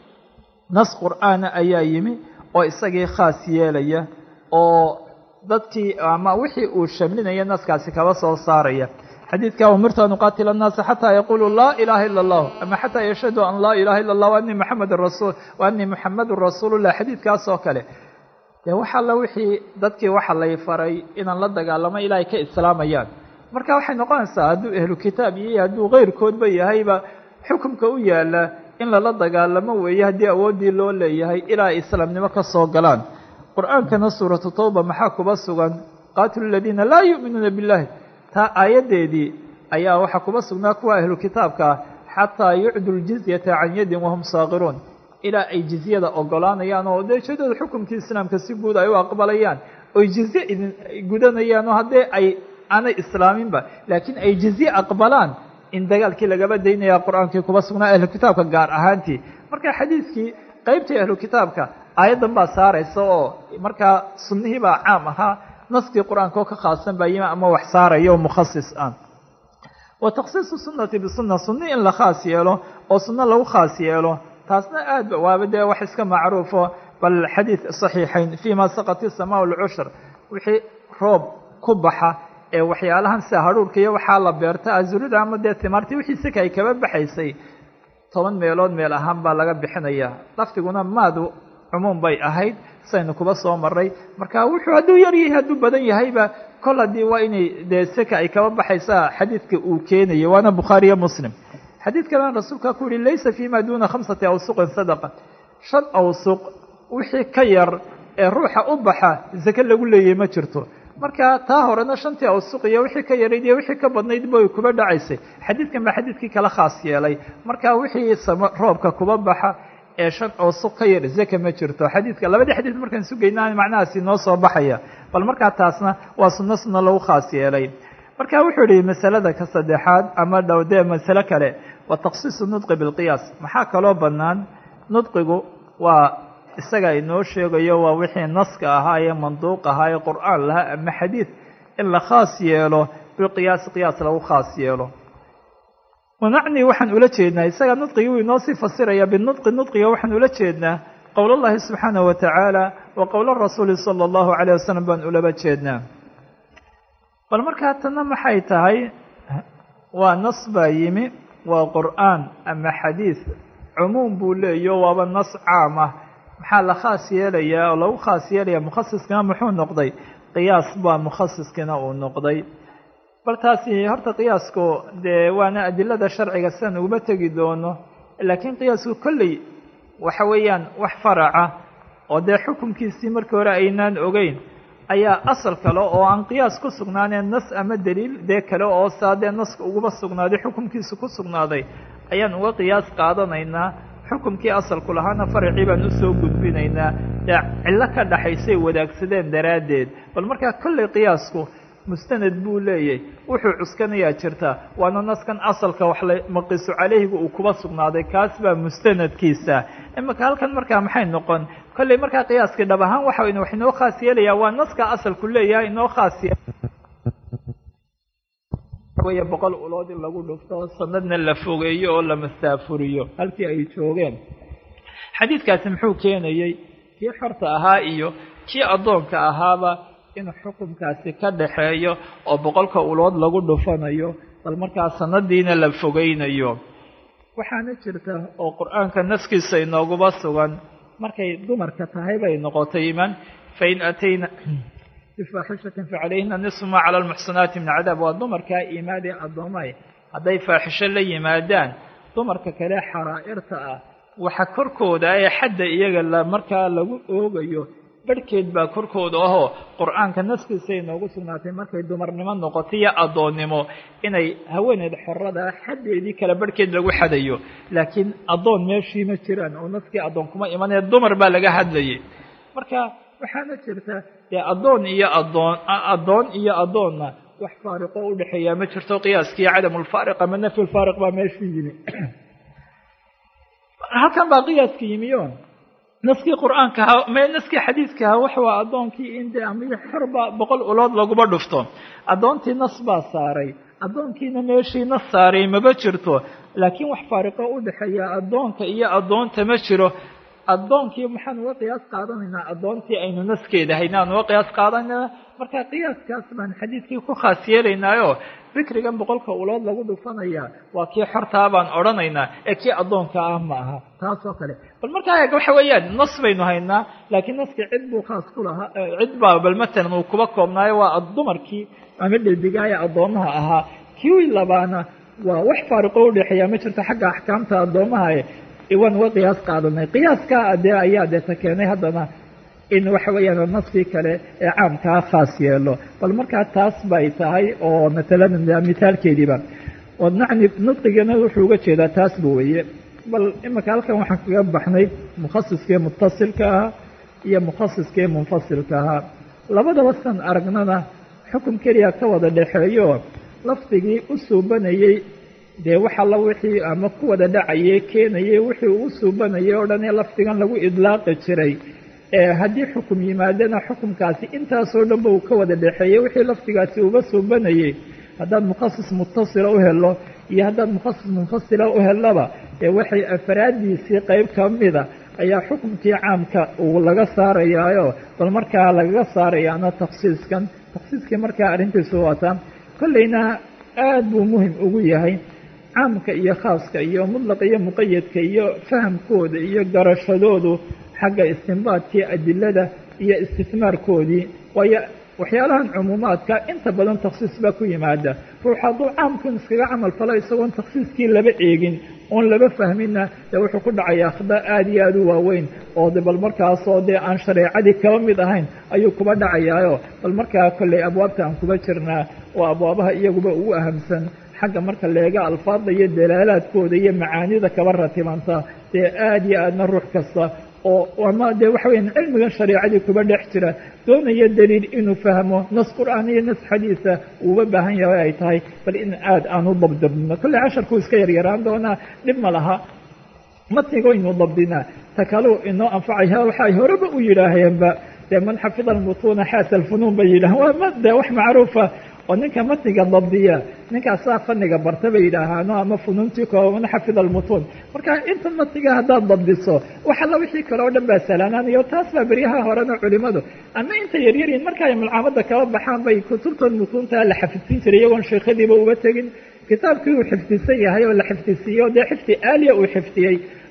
nas qur'aana ayaa yimi oo isagii khaas yeelaya oo dadkii ama wixii uu shamlinaya naskaasi kaba soo saaraya xadiidka umirtu an uqaatila annaasa xataa yaquluu laa ilaaha ila allah ama xataa yashhaduu an laa ilaha illa allah waanii muxamedun rasuul wa anii muxamedun rasuulullah xadiidkaas oo kale dee waxa alla wixii dadkii waxa lay faray inaan la dagaalamo ilaa ay ka islaamayaan marka waxay noqonaysaa hadduu ehlu kitaab iyo hadduu keyrkoodba yahayba xukumka u yaala in lala dagaalamo weeye haddii awooddii loo leeyahay ilaa ay islaamnimo ka soo galaan qur'aankana suuratu tawba maxaa kuba sugan qaatilu aladiina laa yu'minuuna billahi taa aayaddeedii ayaa waxaa kuba sugnaa kuwa ahlu kitaabka ah xataa yucdu ljizyata can yadin wahum saaqiruun ilaa ay jizyada ogolaanayaan oo deeshadooda xukumkii islaamka si guud ay u aqbalayaan oy jizye idin gudanayaan oo haddee ay aanay islaaminba laakiin ay jizye aqbalaan in dagaalkii lagaba daynaya qur'aankii kuba sugnaa ahlu kitaabka gaar ahaantii marka xadiidkii qaybtii ahlu kitaabka aayaddan baa saaraysa oo markaa sunnihii baa caam ahaa naskii qur'aanka oo ka khaasan baa yima ama wax saaraya oo mukhasis ah wa takhsiisu sunnati bisunna sunni in la khaas yeelo oo sunno lagu khaas yeelo taasna aad waaba dee wax iska macruufo bal xadiid saxiixayn fii ma saqati samaa lcushr wixii roob ku baxa ee waxyaalahan sida hadhuurka iyo waxaa la beerta azurida ama dee timaartii wixii sika ay kaba baxaysay toban meelood meel ahaan baa laga bixinayaa laftiguna maadu cumuum bay ahayd saynu kuba soo maray marka wuxuu hadduu yar yahay hadduu badan yahayba kol haddii waa inay dee sika ay kaba baxaysaa xadiidka uu keenayo waana bukhaari iyo muslim xadiid kalena rasuulkaa ku yihi laysa fiima duuna khamsati awsuqin sadaqa shan awsuq wixii ka yar ee ruuxa u baxa zake lagu leeyahay ma jirto marka taa horena shantii awsuq iyo wixii ka yarayd iyo wixii ka badnayd bay kuba dhacaysay xadiidkan baa xadiidkii kala khaas yeelay marka wixii roobka kuba baxa ee shan awsuq ka yar zake ma jirto xadiidka labadii xadiid markaan isu geynaa macnahaasi noo soo baxaya bal markaa taasna waa sunno sunno lagu khaas yeelay marka wuxuu yihi masalada ka saddexaad ama dhowdee masale kale wa takhsiisu nudqi bilqiyaas maxaa kaloo bannaan nudqigu waa isaga inoo sheegayo waa wixii naska ahaa ee manduuq ahaa ee qur'aan lahaa ama xadiid in la khaas yeelo bilqiyaasi qiyaas lagu khaas yeelo wanacni waxaan ula jeednaa isaga nudqigii wuu inoo sii fasiraya binudqi nudqiga waxaan ula jeednaa qowl allahi subxaanahu watacaala wa qowl rasuuli sala allahu calayh wasalam baan ulaba jeednaa bal markaa tanna maxay tahay waa nas baa yimi waa qur'aan ama xadiid cumuum buu leeyo waaba nas caam ah maxaa la khaas yeelayaa oo lagu khaas yeelaya mukhasiskana muxuu noqday qiyaas baa mukhasiskana uu noqday bal taasi horta qiyaasku dee waana adilada sharciga sidan uguma tegi doono laakiin qiyaasku kolley waxa weeyaan wax faraca oo dee xukunkiisii markii hore aynaan ogeyn ayaa asal kale oo aan qiyaas ku sugnaaneen nas ama daliil dee kale oo saa dee naska uguba sugnaaday xukunkiisa ku sugnaaday ayaan uga qiyaas qaadanaynaa xukumkii asalku lahaana faracii baan usoo gudbinaynaa dee cillo ka dhaxaysay wadaagsadeen daraaddeed bal markaa kolley qiyaasku mustanad buu leeyahay wuxuu cuskanayaa jirta waana naskan asalka wax la maqiisu caleyhiga uu kuba sugnaaday kaas baa mustanadkiisa imika halkan markaa maxay noqon kolley markaa qiyaaskii dhab ahaan waxa wax inoo khaas yeelayaa waa naska asalku leeyahay inoo khaas way boqol ulood in lagu dhufto sanadna la fogeeyo oo la masaafuriyo halkii ay joogeen xadiidkaasi muxuu keenayey kii xorta ahaa iyo kii addoonka ahaaba in xukunkaasi ka dhaxeeyo oo boqolka ulood lagu dhufanayo bal markaa sanadiina la fogeynayo waxaana jirta oo qur-aanka naskiisa inooguba sugan markay dumarka tahay bay noqotay iman fain atayna bifaaxishatin facalayhina nisfu maa cala almuxsanaati min cadaab waa dumarkaa iimaadee addoomay hadday faaxisho la yimaadaan dumarka kale xaraa'irta ah waxa korkooda ee xadda iyaga la markaa lagu oogayo barhkeed baa korkooda ahoo qur-aanka naskiisay noogu sugnaatay markay dumarnimo noqoto iyo addoonnimo inay haweeneed xorada xaddeedii kale barhkeed lagu xadayo laakiin addoon meeshii ma jiraan oo naskii addoon kuma imanee dumar baa laga hadlayay marka waxaana jirta dee addoon iyo addoon addoon iyo addoonna wax faariqo u dhexeeyaa ma jirto qiyaaskii cadamulfaariq ama nafyulfaariq baa meeshii yimi halkan baa qiyaaska yimiyo naskii qur-aanka ahaa me naskii xadiidka ahaa wax waa addoonkii in dee ama xorba boqol ulood laguba dhufto addoontii nas baa saaray addoonkiina meeshii nas saaray maba jirto laakiin wax faariqo u dhexeeya addoonka iyo addoonta ma jiro addoonkii maxaan uga qiyaas qaadanaynaa addoontii aynu naskeeda haynaan uga qiyaas qaadanaynaa marka qiyaaskaas baan xadiidkii ku khaas yeelaynaayo fikrigan boqolka ulood lagu dhufanayaa waa kii xortaa baan odhanaynaa ee kii addoonka ah ma aha taas oo kale bal markaa eeg waxa weeyaan nas baynu haynaa laakiin naskii cid buu khaas ku lahaa cid baa bal matalan uu kuba koobnaayo waa dumarkii ama dhedigaaya addoomaha ahaa kii labaana waa wax faariqo u dhexeeyaa ma jirto xagga axkaamta addoomaha waan uga qiyaas qaadanay qiyaaska dee ayaa deeta keenay haddana in waxa weeyaan naskii kale ee caamkaa khaas yeelo bal markaa taas bay tahay oo matalan mithaalkeediiba oo nacni nudqigana wuxuu uga jeedaa taas bu weye bal imika halkan waxaan kaga baxnay mukhasiskii mutasilka ahaa iyo mukhasiskii munfasilka ahaa labadaba san aragnana xukun keliya ka wada dhexeeyo lafdigii u suubanayey dee wax alla wixii ama ku wada dhacayey keenayey wixii uu suubanayay oo dhan ee lafdigan lagu idlaaqi jiray ee haddii xukum yimaadana xukumkaasi intaasoo dhanba uu ka wada dhexeeyey wixii lafdigaasi uga suubanayey haddaad mukhasis mutasila u helo iyo haddaad mukhasis munfasila u helaba ee waxay afraadiisii qayb ka mida ayaa xukumkii caamka uu laga saarayaayo bal markaa lagaga saarayaana takhsiiskan takhsiiskii markaa arrintiisu wataa kollayna aad buu muhim ugu yahay caamka iyo khaaska iyo mudlaqa iyo muqayadka iyo fahamkooda iyo garashadoodu xagga istinbaadkii adilada iyo istismaarkoodii waayo waxyaalahan cumuumaadka inta badan takhsiis baa ku yimaada ruux hadduu caamkan iskaga camal falo isagoon takhsiiskii laba eegin oon laba fahmina dee wuxuu ku dhacayaa khada aada iyo aada u waaweyn oo de bal markaasoo dee aan shareecadii kaba mid ahayn ayuu kuba dhacayaayo bal markaa kolley abwaabta aan kuba jirnaa oo abwaabaha iyaguba ugu ahamsan xagga marka leega alfaadda iyo dalaalaadkooda iyo macaanida kaba ratibanta dee aada iyo aadna ruux kasta oo ama dee waxa weyan cilmigan shareecadii kuba dhex jira doonaya daliil inuu fahmo nas qur'aan iyo nas xadiisa uuba baahan yahay ay tahay bal in aada aan u dabdabnino kolley casharkuu iska yaryaraan doonaa dhib ma laha matnigoynu dabdinaa takaluu inoo anfacaya waxa ay horeba u yidhaaheenba dee man xafida almutuuna xaasa alfunuun bay yidhahan waa ma dee wax macruufa oo ninka matniga dabdiya ninkaasaa faniga barta bay yidhaahaano ama funuuntii kooban xafida almutuun marka inta matniga haddaad dabdiso wax alla wixii kale oo dhan baa salaanaanayo taas baa beryaha horena culimadu ama inta yaryariin marka ay malcaamada kala baxaan bay kutubtan mutuunta la xafidsiin jiray iyagoon sheekhadiiba uba tegin kitaabkii uu xifdisan yahay oo la xifdisiiyo dee xifdi aaliya uu xifdiyey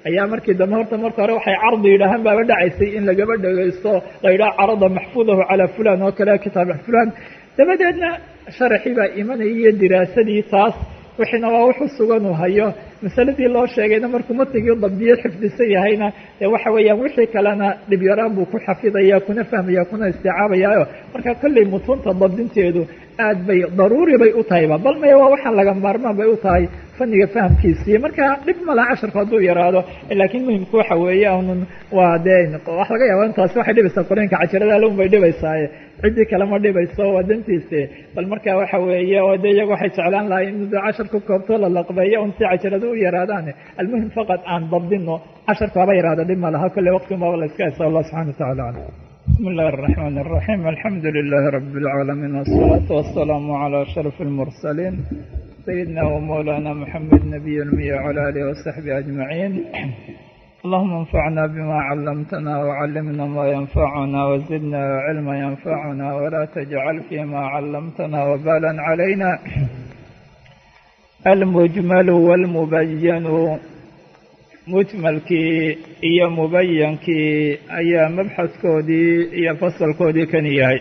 ayaa markii dambe horta marka hore waxay cardi yidhaahaan baaba dhacaysay in lagaba dhagaysto la yidhaha carada maxfuudahu calaa fulan oo kale kitaab fulan dabadeedna sharaxii baa imanaya iyo diraasadii taas wixiina waa wuxu sugan uu hayo masaladii loo sheegayna markuu matigii dabdiyo xifdisan yahayna dee waxa weeyaan wixii kalena dhibyaraan buu ku xafidaya kuna fahmaya kuna isticaabayaayo marka kolley mutunta dabdinteedu aad bay daruuri bay u tahayba bal maya waa waxaan laga maarmaan bay u tahay fanniga fahamkiisiiyo marka dhib mala casharku hadduu yaraado laakiin muhimku waxa weeye un waa dee wax laga yaaba intaasi waxay dhibaysaa qoreenka cajarada alun bay dhibaysaaye ciddii kale ma dhibayso waa dantiise bal marka waxa weeye oo de iyaga waxay jeclaan lahay in cashar ku koobto la laqbeeyo un si cajarada u yaraadaan almuhim faqad aan dabdino casharku haba yaraado dhib ma laha kolley waqti maba la iska haysa allah subxana watacala alam بسم الله الرحمن الرحيم الحمد لله رب العالمين والصلاة والسلام على أشرف المرسلين سيدنا ومولانا محمد نبي المية وعلى آله وصحبه أجمعين اللهم انفعنا بما علمتنا وعلمنا ما ينفعنا وزدنا علما ينفعنا ولا تجعل فيما علمتنا وبالا علينا المجمل والمبين mujmalkii iyo mubayankii ayaa mabxadkoodii iyo fasalkoodii kan yahay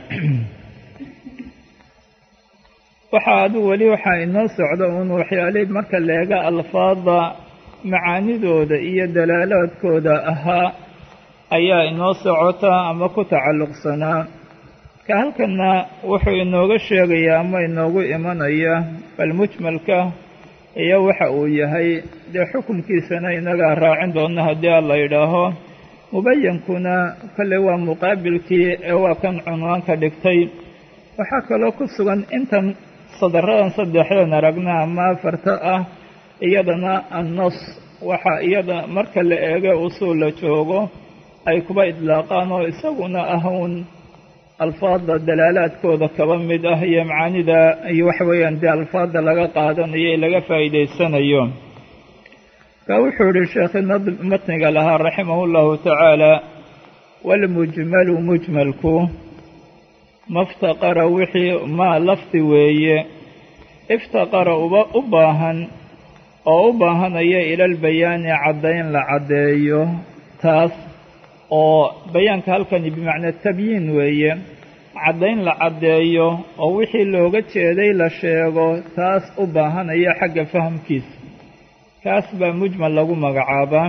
waxa adu weli waxaa inoo socda un waxyaalay marka leega alfaada macaanidooda iyo dalaalaadkooda ahaa ayaa inoo socota ama ku tacalluqsanaa ka halkana wuxuu inooga sheegayaa ama inoogu imanaya bal mujmalka iyo waxa uu yahay dee xukunkiisana inagaa raacin doona haddii alla yidhaaho mubayankuna kale waa muqaabilkii ee waa kan cunwaanka dhigtay waxaa kaloo ku sugan intan sadaradan saddexdan aragna ama afarta ah iyadana annas waxa iyada marka la eego usuul la joogo ay kuba idlaaqaan oo isaguna ahuun alfaada dalaalaadkooda kaba mid ah iyo macaanida iyo waxa weeyaan dee alfaada laga qaadanayo ee laga faa'iidaysanayo ka wuxuu yihi sheekhi matniga lahaa raximahu llahu tacaala walmujmalu mujmalku maftaqara wixii maa lafdi weeye iftaqara uba u baahan oo u baahanaya ilalbayaani caddayn la caddeeyo taas oo bayaanka halkani bimacnaa tabyiin weeye caddayn la caddeeyo oo wixii looga jeeday la sheego taas u baahanaya xagga fahamkiisa kaas baa mujmal lagu magacaabaa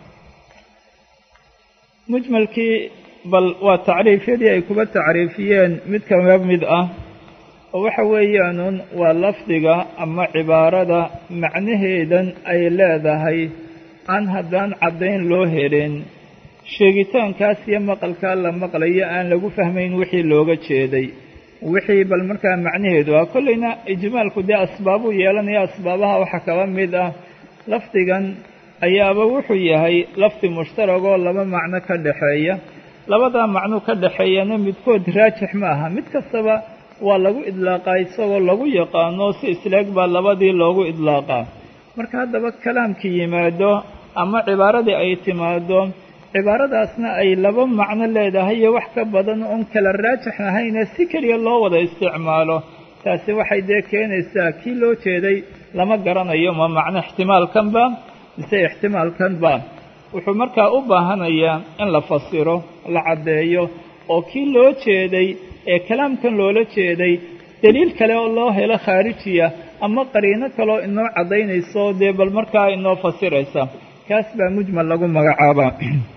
mujmalkii bal waa tacriifyadii ay kuba tacriifiyeen mid kaba mid ah oo waxa weeyaanuun waa lafdiga ama cibaarada macnaheedan ay leedahay aan haddaan caddayn loo helin sheegitaankaas iyo maqalkaa la maqlayo aan lagu fahmayn wixii looga jeeday wixii bal markaa macnaheedu ah kollayna ijmaalku dee asbaabuu yeelanaya asbaabaha waxaa kaba mid ah lafdigan ayaaba wuxuu yahay lafdi mushtaragoo laba macno ka dhaxeeya labadaa macno ka dhaxeeyana midkood raajix ma aha mid kastaba waa lagu idlaaqaa isagoo lagu yaqaano si isleeg baa labadii loogu idlaaqaa marka haddaba kalaamkii yimaado ama cibaaradii ay timaado cibaaradaasna ay laba macno leedahay iyo wax ka badan oon kala raajix ahayne si keliya loo wada isticmaalo taasi waxay dee keenaysaa kii loo jeeday lama garanayo ma macno ixtimaalkanba mise ixtimaalkanba wuxuu markaa u baahanayaa in la fasiro la caddeeyo oo kii loo jeeday ee kalaamkan loola jeeday daliil kale oo loo helo khaarijiya ama qariino kaloo inoo caddaynayso dee bal markaa inoo fasiraysa kaas baa mujmal lagu magacaabaa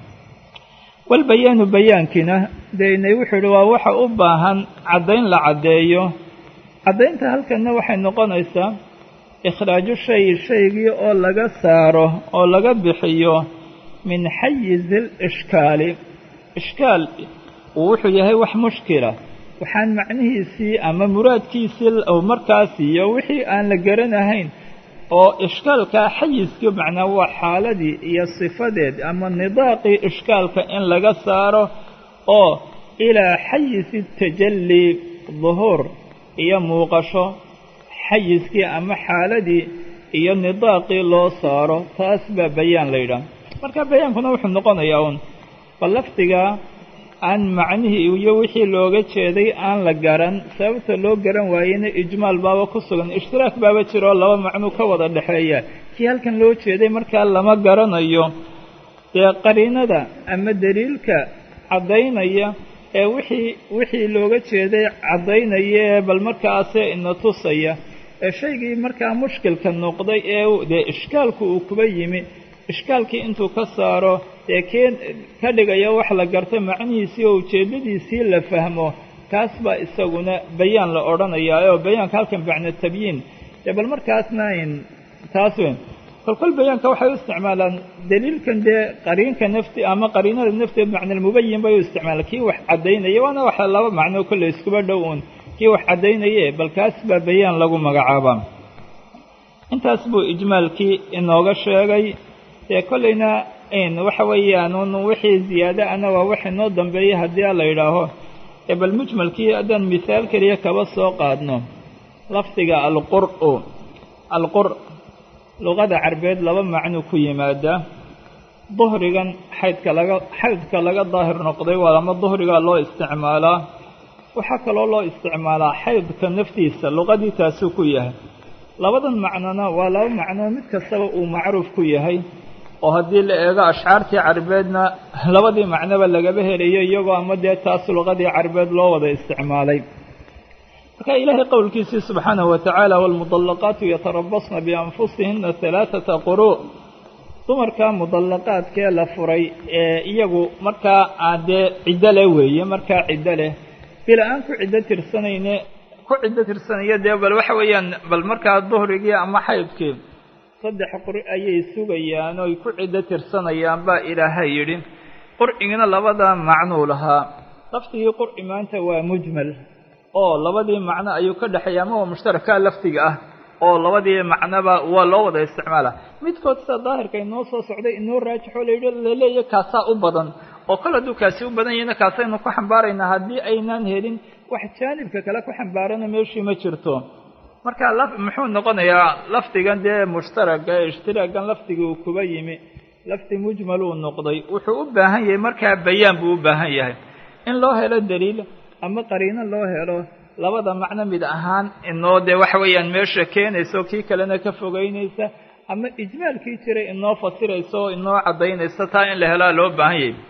walbayaanu bayaankina dee inay wuxuu ihi waa waxa u baahan caddayn la caddeeyo caddaynta halkanna waxay noqonaysaa ikhraaju shay shaygii oo laga saaro oo laga bixiyo min xayizi lishkaali ishkaal uu wuxuu yahay wax mushkila waxaan macnihiisii ama muraadkiisii markaas iyo wixii aan la garanahayn oo ishkaalka xayiskii macnaa waa xaaladii iyo sifadeed ama nidaaqii ishkaalka in laga saaro oo ilaa xayisi tajalli duhuur iyo muuqasho xayiskii ama xaaladii iyo nidaaqii loo saaro taas baa bayaan la yidhaah marka bayaankuna wuxuu noqonayaa un bal lafdiga aan macnihii iyo wixii looga jeeday aan la garan sababta loo garan waayena ijmaal baaba ku sugan ishtiraak baaba jiro laba macno ka wada dhexeeya kii halkan loo jeeday markaa lama garanayo dee qariinada ama daliilka caddaynaya ee wixii wixii looga jeeday caddaynaya ee bal markaase ina tusaya ee shaygii markaa mushkilka noqday ee dee ishkaalku uu kuba yimi ishkaalkii intuu ka saaro dee keen ka dhigaya wax la garta macnihiisii oo ujeeddadiisii la fahmo kaas baa isaguna bayaan la odhanayaa oo bayaanka halkan bacna tabyiin dee bal markaasna in taas weyn kolkol bayaanka waxay u isticmaalaan daliilkan dee qariinka nafti ama qariinada nafteed macna almubayin bay u isticmaalaan kii wax caddaynaya waana waxa laba macno kolle iskuba dhow uun kii wax caddaynaye bal kaas baa bayaan lagu magacaabaa intaas buu ijmaalkii inooga sheegay dee kollayna in waxa weeyaan un wixii ziyaado ana waa wax inoo dambeeyey haddii la yidhaaho ee bal mujmalkii haddaan misaal keliya kaba soo qaadno lafdiga alqur'u alqur' luqada carbeed laba macno ku yimaada duhrigan xaydka laga xaydka laga daahir noqday waa ama duhrigaa loo isticmaalaa waxaa kaloo loo isticmaalaa xaydka naftiisa luqadii taasuu ku yahay labadan macnona waa laba macno mid kastaba uu macruuf ku yahay oo haddii la eego ashcaartii carbeedna labadii macnoba lagaba helayo iyagoo ama dee taas luqadii carbeed loo wada isticmaalay marka ilaahay qowlkiisii subxaanahu watacaala waalmudallaqaatu yatarabasna bianfusihina halaathata quruu dumarka mudallaqaadkee la furay ee iyagu markaa aan dee ciddo leh weeye markaa ciddo leh bila aan ku ciddo tirsanayne ku ciddo tirsanaya dee bal waxa weeyaan bal markaa duhrigii ama xaydkii saddex quri ayay sugayaan oo ay ku ciddo tirsanayaan baa ilaahay yidhi qur'igina labada macnuu lahaa laftigii qur'i maanta waa mujmal oo labadii macno ayuu ka dhexeeya ama waa mushtaraka laftiga ah oo labadii macnoba waa loo wada isticmaala midkood sida daahirka inoo soo socday inoo raajixoo layidhi laleeya kaasaa u badan oo kale hadduu kaasi u badan yahayna kaasaynu ku xambaaraynaa haddii aynaan helin wax jaanibka kale ku xambaarana meeshii ma jirto marka muxuu noqonayaa lafdigan dee mushtaraga ee ishtiraagan lafdigii uu kuba yimi lafdi mujmal uu noqday wuxuu u baahan yahay markaa bayaan buu u baahan yahay in loo helo daliil ama qariino loo helo labada macno mid ahaan inoo dee waxa weeyaan meesha keenaysa kii kalena ka fogeynaysa ama ijmaalkii jiray inoo fasiraysa oo inoo caddaynaysa taa in la helaa loo baahan yahay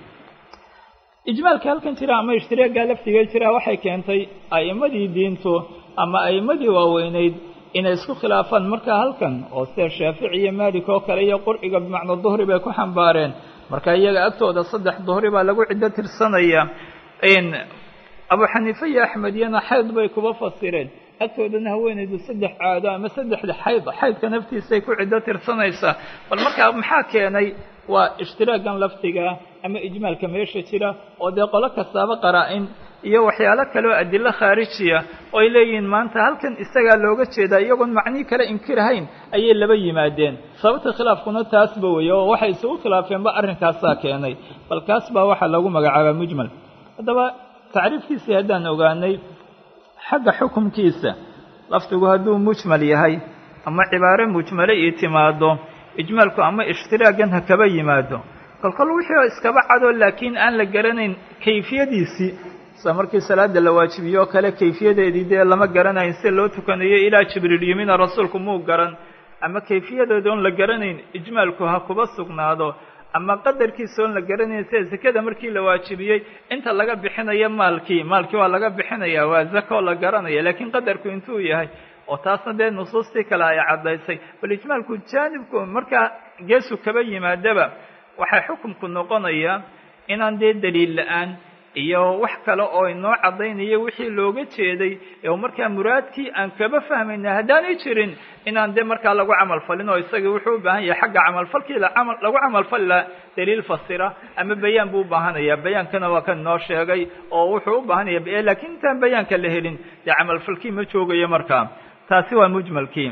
ijmaalka halkan jira ama ishtiraaga laftiga jira waxay keentay a'immadii diintu ama a'immadii waaweyneyd inay isku khilaafaan markaa halkan oo sida shaafici iyo maalik oo kale iyo qurciga bimacna duhri bay ku xambaareen marka iyaga agtooda saddex duhri baa lagu ciddo tirsanaya in abu xaniife iyo axmediyana xayd bay kuba fasireen agtoodana haweenaydu saddex caado ama saddexda xayd xaydka naftiisay ku ciddo tirsanaysaa bal markaa maxaa keenay waa ishtiraagan laftiga ama ijmaalka meesha jira oo dee qolo kastaaba qaraa-in iyo waxyaalo kaleoo adilo khaarijiya oo ay leeyihiin maanta halkan isagaa looga jeedaa iyagoon macnii kale inkirahayn ayay laba yimaadeen sababta khilaafkuna taasba weeye oo waxay isugu khilaafeenba arrinkaasaa keenay bal kaas baa waxaa lagu magacaabaa mujmal haddaba tacriifkiisii haddaan ogaanay xagga xukumkiisa lafdigu hadduu mujmal yahay ama cibaare mujmale ii timaado ijmaalku ama ishtiraagan ha kaba yimaado kolkol wixii oo iskaba cado laakiin aan la garanayn kayfiyadiisii sida markii salaada la waajibiyo oo kale kayfiyadeedii dee lama garanayn si loo tukanayo ilaa jibriil yimina rasuulku muu garan ama kayfiyadeeda oon la garanayn ijmaalku ha kuba sugnaado ama qadarkiisa oon la garanayn sida zakada markii la waajibiyey inta laga bixinayo maalkii maalkii waa laga bixinaya waa zaka oo la garanaya laakiin qadarku intuu yahay oo taasna dee nusuustii kale ay caddaysay bal ijmaalku jaanibku markaa geesu kaba yimaadaba waxay xukumku noqonayaa inaan dee daliil la-aan iyo wax kale oo inoo caddaynayo wixii looga jeeday ee markaa muraadkii aan kaba fahmayna haddaanay jirin inaan dee markaa lagu camal falin oo isagii wuxuu u baahan yahay xagga camalfalkii lagu camalfali laha daliil fasira ama bayaan buu u baahanayaa bayaankana waa kan inoo sheegay oo wuxuu u baahanaya laakiin intaan bayaanka la helin dee camalfalkii ma joogayo markaa taasi waa mujmalkii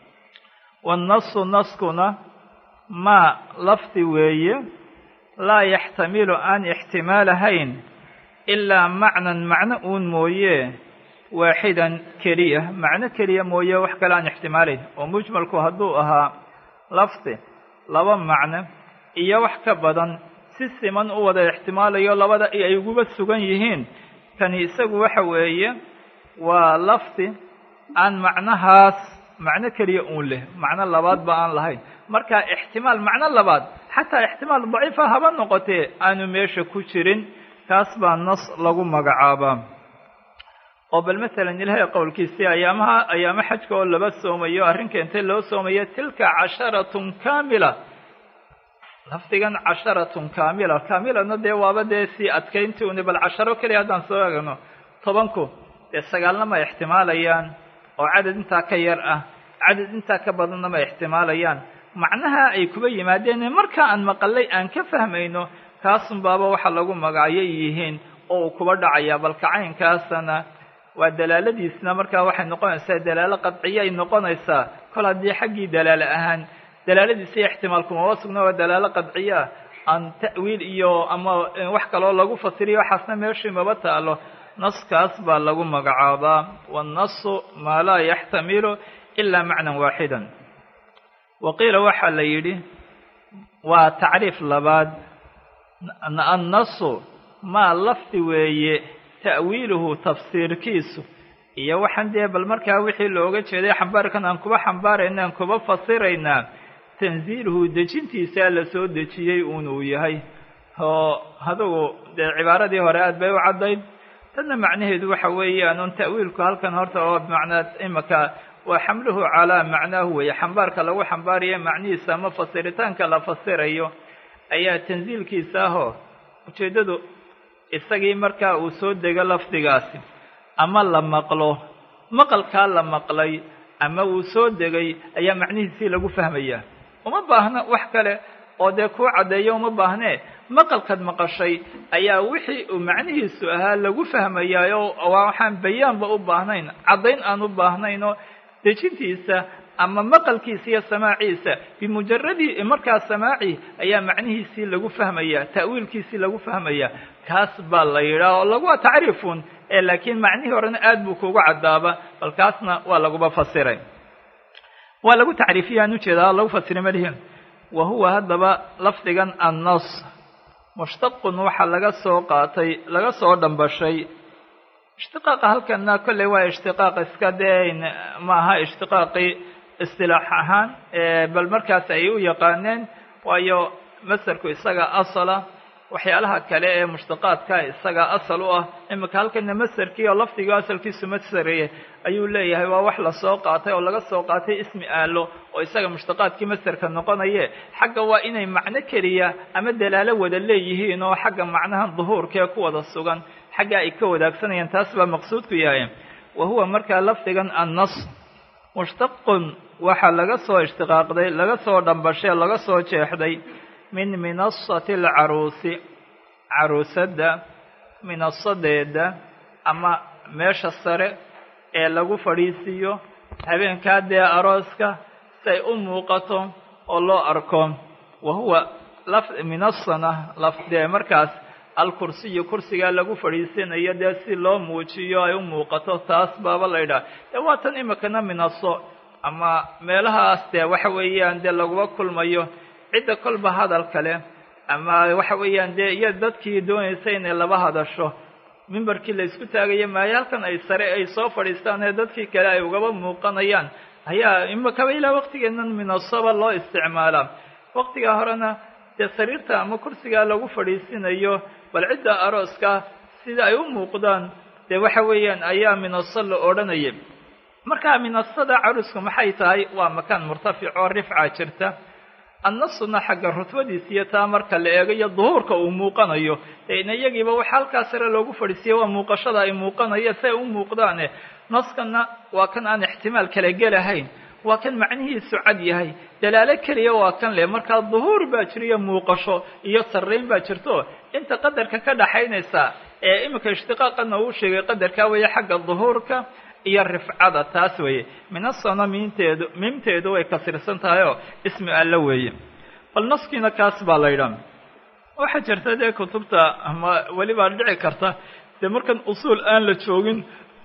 wannasu naskuna maa lafdi weeye laa yaxtamilu aan ixtimaalahayn ilaa macnan macno uun mooye waaxidan keliya macno keliya mooye wax kale aan ixtimaalayn oo mujmalku hadduu ahaa lafdi laba macno iyo wax ka badan si siman u wada ixtimaalayo labada ay uguba sugan yihiin kani isagu waxa weeye waa lafdi aan macnahaas macno keliya uun leh macno labaad ba aan lahayn marka ixtimaal macno labaad xataa ixtimaal daciifa haba noqotee aanu meesha ku jirin kaas baa nas lagu magacaabaa. oo bal masalan ilaahay qowlkiisii ayaamaha ayaamo xajka oo laba soomayo arrin keentay loo soomayo tilka casharatun kaamila, lafdigan casharatun kaamila kaamilana dee waaba dee sii adkayntii un bal casharo keliya haddaan soo eegno tobanku dee sagaalna ma ixtimaalayaan oo cadad intaa ka yar ah, cadad intaa ka badanna ma ixtimaalayaan. macnaha ay kuba yimaadeen marka aan maqalay aan ka fahmayno kaasun baaba waxa lagu magacyay yihiin oo uu kuba dhacaya. bal kacaynkaasana waa dalaaladiisna markaa waxay noqonaysaa dalaalo qadciya ay noqonaysaa kol haddii xaggii dalaalo ahaan dalaaladiisa ixtimaalkuma waa sugna waa dalaalo qadciya aan ta'wiil iyo ama wax kaloo lagu fasiriyo waxaasna meeshii maba taalo. naskaas baa lagu magacaabaa. waannasu maa laa yaxtamilu ilaa macnan waaxidan. waqiila waxaa la yidhi waa tacriif labaad, annasu maa lafdi weeye ta'wiiluhu tafsiirkiisu iyo waxaan dee bal markaa wixii looga jeeday xambaarkan aan kuba xambaarayna aan kuba fasiraynaa tanziiluhu dejintiisa la soo dejiyey uunuu yahay. oo adugu dee cibaaradii hore aad bay u caddayd, tanna macnaheedu waxa weeyaan un ta'wiilku halkan horta oo bimacnaa imaka waa xamluhu calaa macnaahu weeye, xambaarka lagu xambaarayo macnihiisa ama fasiritaanka la fasirayo ayaa tanziilkiisa ahoo ujeeddadu isagii markaa uu soo dego lafdigaasi ama la maqlo maqalkaa la maqlay ama uu soo degay ayaa macnihiisii lagu fahmayaa. uma baahna wax kale oo dee kuu caddeeyo uma baahnee maqalkaad maqashay ayaa wixii uu macnihiisu ahaa lagu fahmayaayo waxaan bayaanba u baahnayn, caddayn aan u baahnaynoo dejintiisa ama maqalkiisa iyo samaaciisa bimujaradii markaa samaaci ayaa macnihiisii lagu fahmayaa, ta'wiilkiisii lagu fahmayaa. kaas baa la yidhaah oo lagu waa tacriifun ee laakiin macnihii horena aad buu kugu caddaaba, bal kaasna waa laguba fasiray, waa lagu tacriifiya aan ujeedaa lagu fasiray malihin. wa huwa haddaba lafdigan annas mushtaqun waxaa laga soo qaatay laga soo dhambashay. ishtiqaaqa halkana kolley waa ishtiqaaq iska dee maaha ishtiqaaqii istilaax ahaan bal markaas ay u yaqaaneen, waayo masarku isaga asala, waxyaalaha kale ee mushtaqaadka isaga asal u ah. imika halkana masarkii oo lafdiga asalkiisu masareye ayuu leeyahay waa wax lasoo qaatay oo laga soo qaatay ismi aalo oo isaga mushtaqaadkii masarka noqonaye. xagga waa inay macno keliya ama dalaalo wada leeyihiin oo xagga macnahan duhuurkee ku wada sugan xagga ay ka wadaagsanayaan, taas baa maqsuudku yahay. wa huwa markaa lafdigan annas mushtaqun waxaa laga soo ishtiqaaqday laga soo dhambashay laga soo jeexday min minasati alcaruusi, caruusadda minasadeeda ama meesha sare ee lagu fadhiisiiyo habeenkaa dee arooska say u muuqato oo loo arko. wa huwa laf minasana lafdee markaas alkursiyo kursigaa lagu fadhiisanayo dee si loo muujiyo ay u muuqato, taas baaba la yidhaha. dee waa tan imikana minaso ama meelahaas dee waxa weeyaan dee laguba kulmayo cidda kolba hadal kale ama waxa weeyaan dee iyo dadkii doonaysa inay laba hadasho mimbarkii la isku taagayo maayo halkan ay sare ay soo fadhiistaan ee dadkii kale ay ugaba muuqanayaan ayaa imikaba ilaa waqtigeennan minasaba loo isticmaalaa. waqtigaa horena dee sariirta ama kursigaa lagu fadhiisinayo bal cidda arooska sida ay u muuqdaan dee waxa weeyaan ayaa minaso la odhanaya. markaa minasada carusku maxay tahay? waa makaan murtafic oo rifca jirta. annasuna xagga rutbadiisa iyo taa marka la eegayo duhuurka uu muuqanayo in iyagiiba waxa halkaa sare loogu fadhiisiyay waa muuqashada ay muuqanaya si ay u muuqdaane. naskana waa kan aan ixtimaal kala gelahayn, waa kan macnihiisu cad yahay, dalaalo keliya waa kan leh. markaa duhuur baa jiriyo muuqasho iyo sarrayn baa jirto inta qadarka ka dhaxaynaysa ee imika ishtiqaaqana uu sheegay qadarkaa weeye xagga duhuurka iyo rifcada, taas weeye. minasana miinteedu miimteedu way kasirsan tahay oo ismi alla weeye. bal naskiina kaas baa la yidhaha. waxaa jirta dee kutubta ama welibaa dhici karta dee markan usuul aan la joogin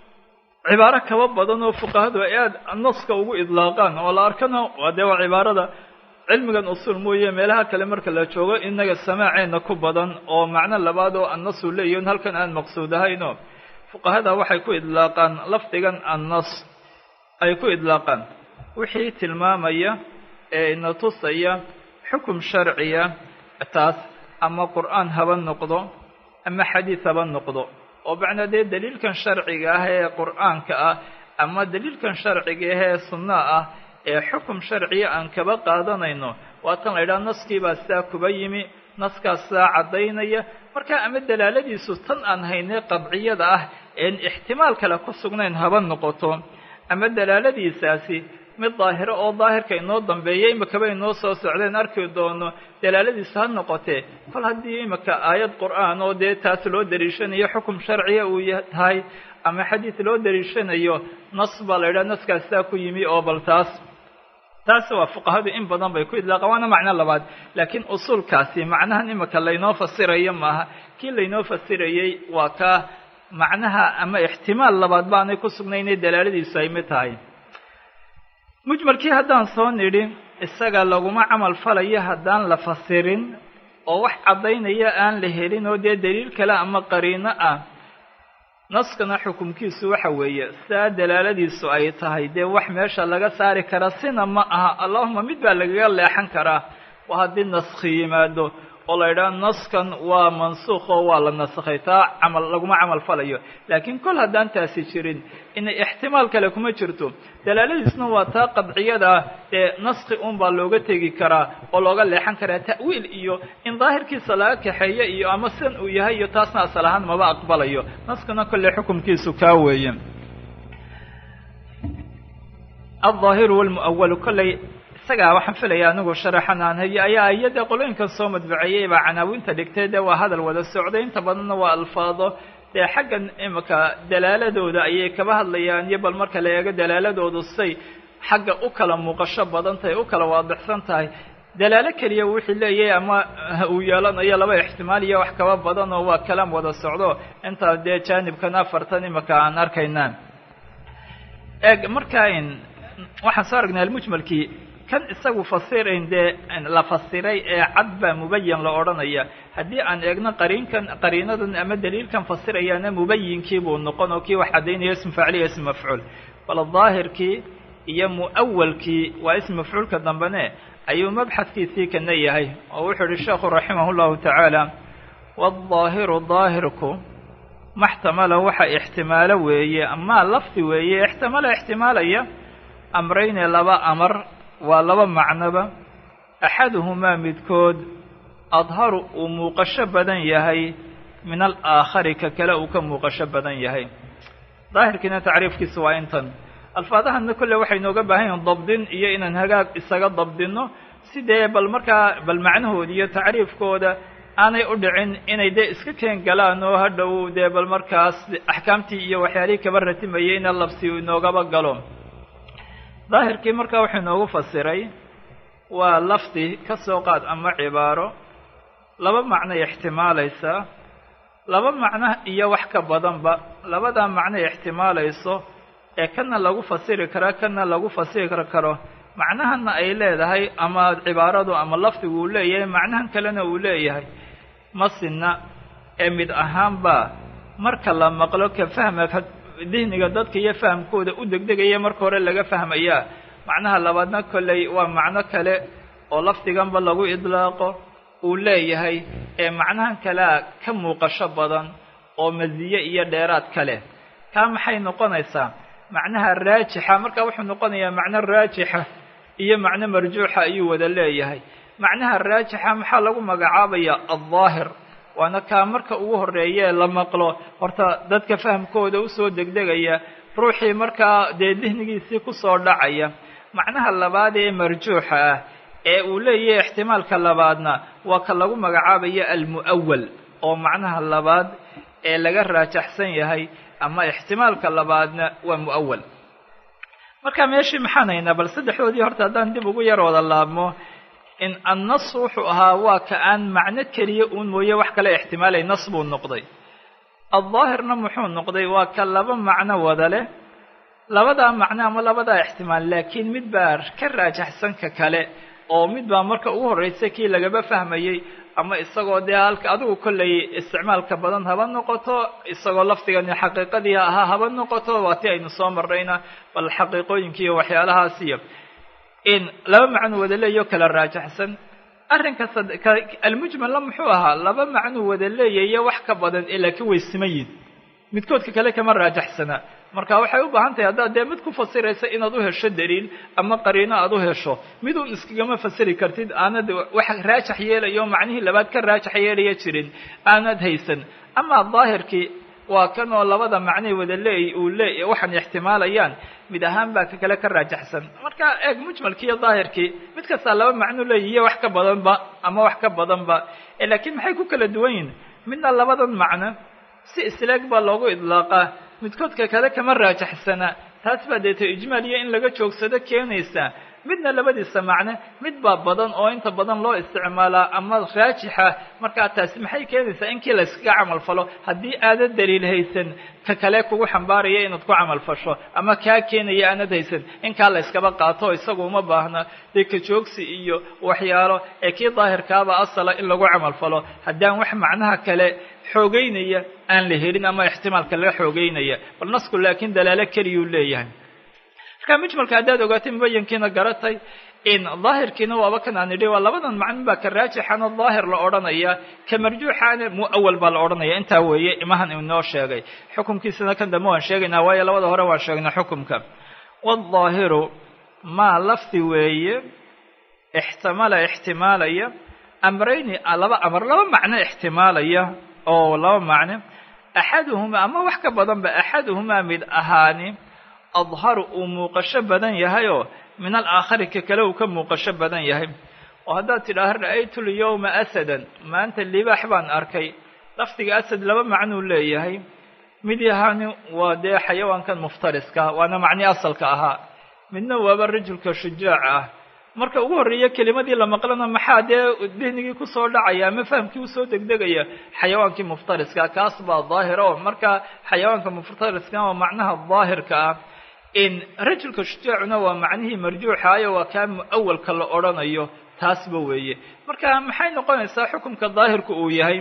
cibaaro kaba badan oo fuqahadu ay aad naska ugu idlaaqaan oo la arkana waa dee waa cibaarada cilmigan usuul mooye meelaha kale marka la joogo inaga samaaceena ku badan oo macno labaad oo annasu leeyihiin halkan aan maqsuud ahayno. fuqahada waxay ku idlaaqaan lafdigan annas ay ku idlaaqaan wixii tilmaamaya ee ina tusaya xukum sharciya taas ama qur'aan haba noqdo ama xadiid haba noqdo oo bacna dee daliilkan sharciga ah ee qur'aanka ah ama daliilkan sharciga ah ee sunna ah ee xukum sharciya aan kaba qaadanayno waa tan la yidhaha naskii baa sidaa kuba yimi naskaas sidaa caddaynaya marka ama dalaaladiisu tan aan haynay qadciyada ah een ixtimaal kale ku sugnayn haba noqoto ama dalaaladiisaasi mid daahiro oo daahirka inoo dambeeya imakaba inoo soo socdeen arki doono dalaaladiisa ha noqotee kol haddii imaka aayad qur'aan oo dee taas loo dariishanayo xukum sharciya uu yahay ama xadiid loo dariishanayo nas baa la yidhaha naskaas sidaa ku yimi oo bal taas taas waa fuqahadu in badan bay ku idlaaqaan waana macno labaad laakiin usuulkaasi macnahan imaka laynoo fasirayo maaha kii laynoo fasirayey waa ka macnaha ama ixtimaal labaad baanay ku sugnaynay dalaaladiisu ay mid tahay mujmalkii haddaan soo nidhi isaga laguma camal falayo haddaan la fasirin oo wax caddaynaya aan la helin oo dee daliil kale ama qariino ah naskana xukumkiisu waxa weeye saa dalaaladiisu ay tahay dee wax meesha laga saari kara sina ma aha allahuma mid baa lagaga leexan karaa waa haddii naskhi yimaado oo la yidhaha naskan waa mansuukh oo waa la naskhay taa camal laguma camal falayo laakiin kol haddaan taasi jirin inay ixtimaal kale kuma jirto dalaaladiisna waa taa qadciyada ee naskhi un baa looga tegi karaa oo looga leexan karaa ta'wiil iyo in daahirkiisa laga kaxeeyo iyo ama sidan uu yahay iyo taasna asal ahaan maba aqbalayo naskana kolley xukumkiisu kaa weeye aldaahiru walmu'awalu kolley isagaa waxaan filaya anigu sharaxan aan hayo ayaa iyada qolooyinkan soo madbuceeyey baa canaawinta dhigtay dee waa hadal wada socday inta badanna waa alfaado dee xaggan imika dalaaladooda ayay kaba hadlayaan iyo bal marka la eego dalaaladoodu say xagga u kala muuqasho badan tahay u kala waadixsan tahay dalaalo keliya wixii leeyahay ama uu yeelanayo laba ixtimaal iyo wax kaba badan oo waa kalaam wada socdo intaa dee jaanibkan afartan imika aan arkaynaan eeg markaa in waxaan soo aragnay almujmalkii kan isagu fasirayn dee la fasiray ee cad baa mubayan la odhanaya haddii aan eegno qariinkan qariinadan ama daliilkan fasirayaana mubayinkii buu noqon oo kii wax caddaynaya ism faaciliya ism mafcuul bal daahirkii iyo mu'awalkii waa ism mafcuulka dambene ayuu mabxadkiisii kana yahay oo wuxuu yihi sheekhu raximah llahu tacaala waaldaahiru daahirku maxtamala waxa ixtimaalo weeye ama lafdi weeye ixtimala ixtimaalaya amrayne laba amar waa laba macnoba axaduhumaa midkood adharu uu muuqasho badan yahay min alaakhari ka kale uu ka muuqasho badan yahay daahirkiina tacriifkiisa waa intan alfaadahanna kolle waxay nooga baahan yihin dabdin iyo inaan hagaag isaga dabdinno sidee bal markaa bal macnahooda iyo tacriifkooda aanay u dhicin inay dee iska keen galaan oo hadhow dee bal markaas axkaamtii iyo waxyaalihii kaba ratimayay ina labsi inoogaba galo daahirkii markaa wuxuu inoogu fasiray waa lafdi ka soo qaad ama cibaaro laba macnoy ixtimaalaysaa laba macno iyo wax ka badanba labadaa macnoy ixtimaalayso ee kana lagu fasiri kara kana lagu fasiri karo macnahana ay leedahay ama cibaaradu ama lafdigu uu leeyahay macnahan kalena uu leeyahay masina ee mid ahaanba marka la maqlo ka fahmaka dihniga dadka iyo fahamkooda u degdegaya marka hore laga fahmayaa macnaha labaadna kolley waa macno kale oo lafdiganba lagu idlaaqo uu leeyahay ee macnahan kalea ka muuqasho badan oo masiye iyo dheeraad kale kaa maxay noqonaysaa macnaha raajixa marka wuxuu noqonayaa macno raajixa iyo macno marjuuxa ayuu wada leeyahay macnaha raajixa maxaa lagu magacaabaya aldaahir waana kaa marka ugu horreeyee la maqlo horta dadka fahamkooda usoo degdegaya ruuxii markaa dee dihnigiisii kusoo dhacaya macnaha labaad ee marjuuxa ah ee uu leeyahay ixtimaalka labaadna waa ka lagu magacaabaya almu'awal oo macnaha labaad ee laga raajaxsan yahay ama ixtimaalka labaadna waa mu'awal marka meeshii maxaan haynaa bal saddexdoodii horta haddaan dib ugu yar wada laabmo in annas wuxuu ahaa waa ka aan macno keliya uun mooye wax kale ixtimaalay nas buu noqday aldaahirna muxuu noqday waa ka laba macno wada leh labadaa macno ama labadaa ixtimaal laakiin mid baa ka raajaxsan ka kale oo mid baa marka ugu horreysay kii lagaba fahmayey ama isagoo dee halka adigu kollay isticmaalka badan haba noqoto isagoo lafdigani xaqiiqadii ahaa haba noqoto waa ti aynu soo marrayna bal xaqiiqooyinka iyo waxyaalahaasiyo in laba macno wada leeyo kala raajaxsan arrinka almujmal muxuu ahaa laba macnuu wada leeyahiyo wax ka badan ee laakiin way simayin midkoodka kale kama raajaxsana marka waxay u baahan tahay haddaad dee mid ku fasiraysa inaad u hesho daliil ama qariino aad u hesho miduun iskagama fasiri kartid aanad wax raajax yeelayo macnihii labaad ka raajax yeelaya jirin aanad haysan ama daahirkii waa kan oo labada macnay wada leey uu leey waxaan ixtimaalayaan mid ahaan baa ka kale ka raajaxsan marka eeg mujmalkii iyo daahirkii mid kasta laba macno leeyahay wax ka badanba ama wax ka badanba laakiin maxay ku kala duwan yihiin midna labadan macno si islaag baa loogu idlaaqaa midkoodka kale kama raajaxsana taas baa deeto ijmaaliya in laga joogsado keenaysa midna labadiisa macne mid baa badan oo inta badan loo isticmaalaa ama raajixa markaa taasi maxay keenaysaa inkii la iskaga camal falo haddii aadad daliil haysan ka kale kugu xambaaraya inaad ku camal fasho ama kaa keenaya aanad haysan inkaa la iskaba qaato isagu uma baahna dee ka joogsi iyo waxyaalo ee kii daahirkaaba asala in lagu camal falo haddaan wax macnaha kale xoogeynaya aan la helin ama ixtimaalka laga xoogeynaya bal nasku laakiin dalaalo keliyuu leeyahay marka mujmalka haddaad ogaatay mubayankiina garatay in daahirkiina waaba kan aan idhi waa labadan macno baa ka raajixana daahir la odhanaya ka marjuuxaana muawal baa la odhanaya intaa weeye imahan inoo sheegay xukumkiisana kan dambe waan sheegaynaa waayo labada hore waan sheegnay xukumka waaldaahiru maa lafdi weeye ixtimala ixtimaalaya amrayni laba amar laba macno ixtimaalaya oo laba macno axaduhumaa ama wax ka badanba axaduhumaa mid ahaani adharu uu muuqasho badan yahayoo min alaakhari ka kale uu ka muuqasho badan yahay oo haddaad tidhaaha ra'aytu lyawma asadan maanta libaax baan arkay lafdiga asad laba macnuu leeyahay mid yahaani waa dee xayawaankan muftariska waana macnii asalka ahaa midna waaba rajulka shujaac ah marka ugu horreeya kelimadii la maqlana maxaa dee dihnigii kusoo dhacaya ama fahamkii usoo degdegaya xayawaankii muftariska kaas baa daahira oo marka xayawaanka muftariska waa macnaha daahirka ah in rajulka shujaacuna waa macnihii marjuuxaayo waa kaa muawalka la odhanayo taasba weeye marka maxay noqonaysaa xukumka daahirku uu yahay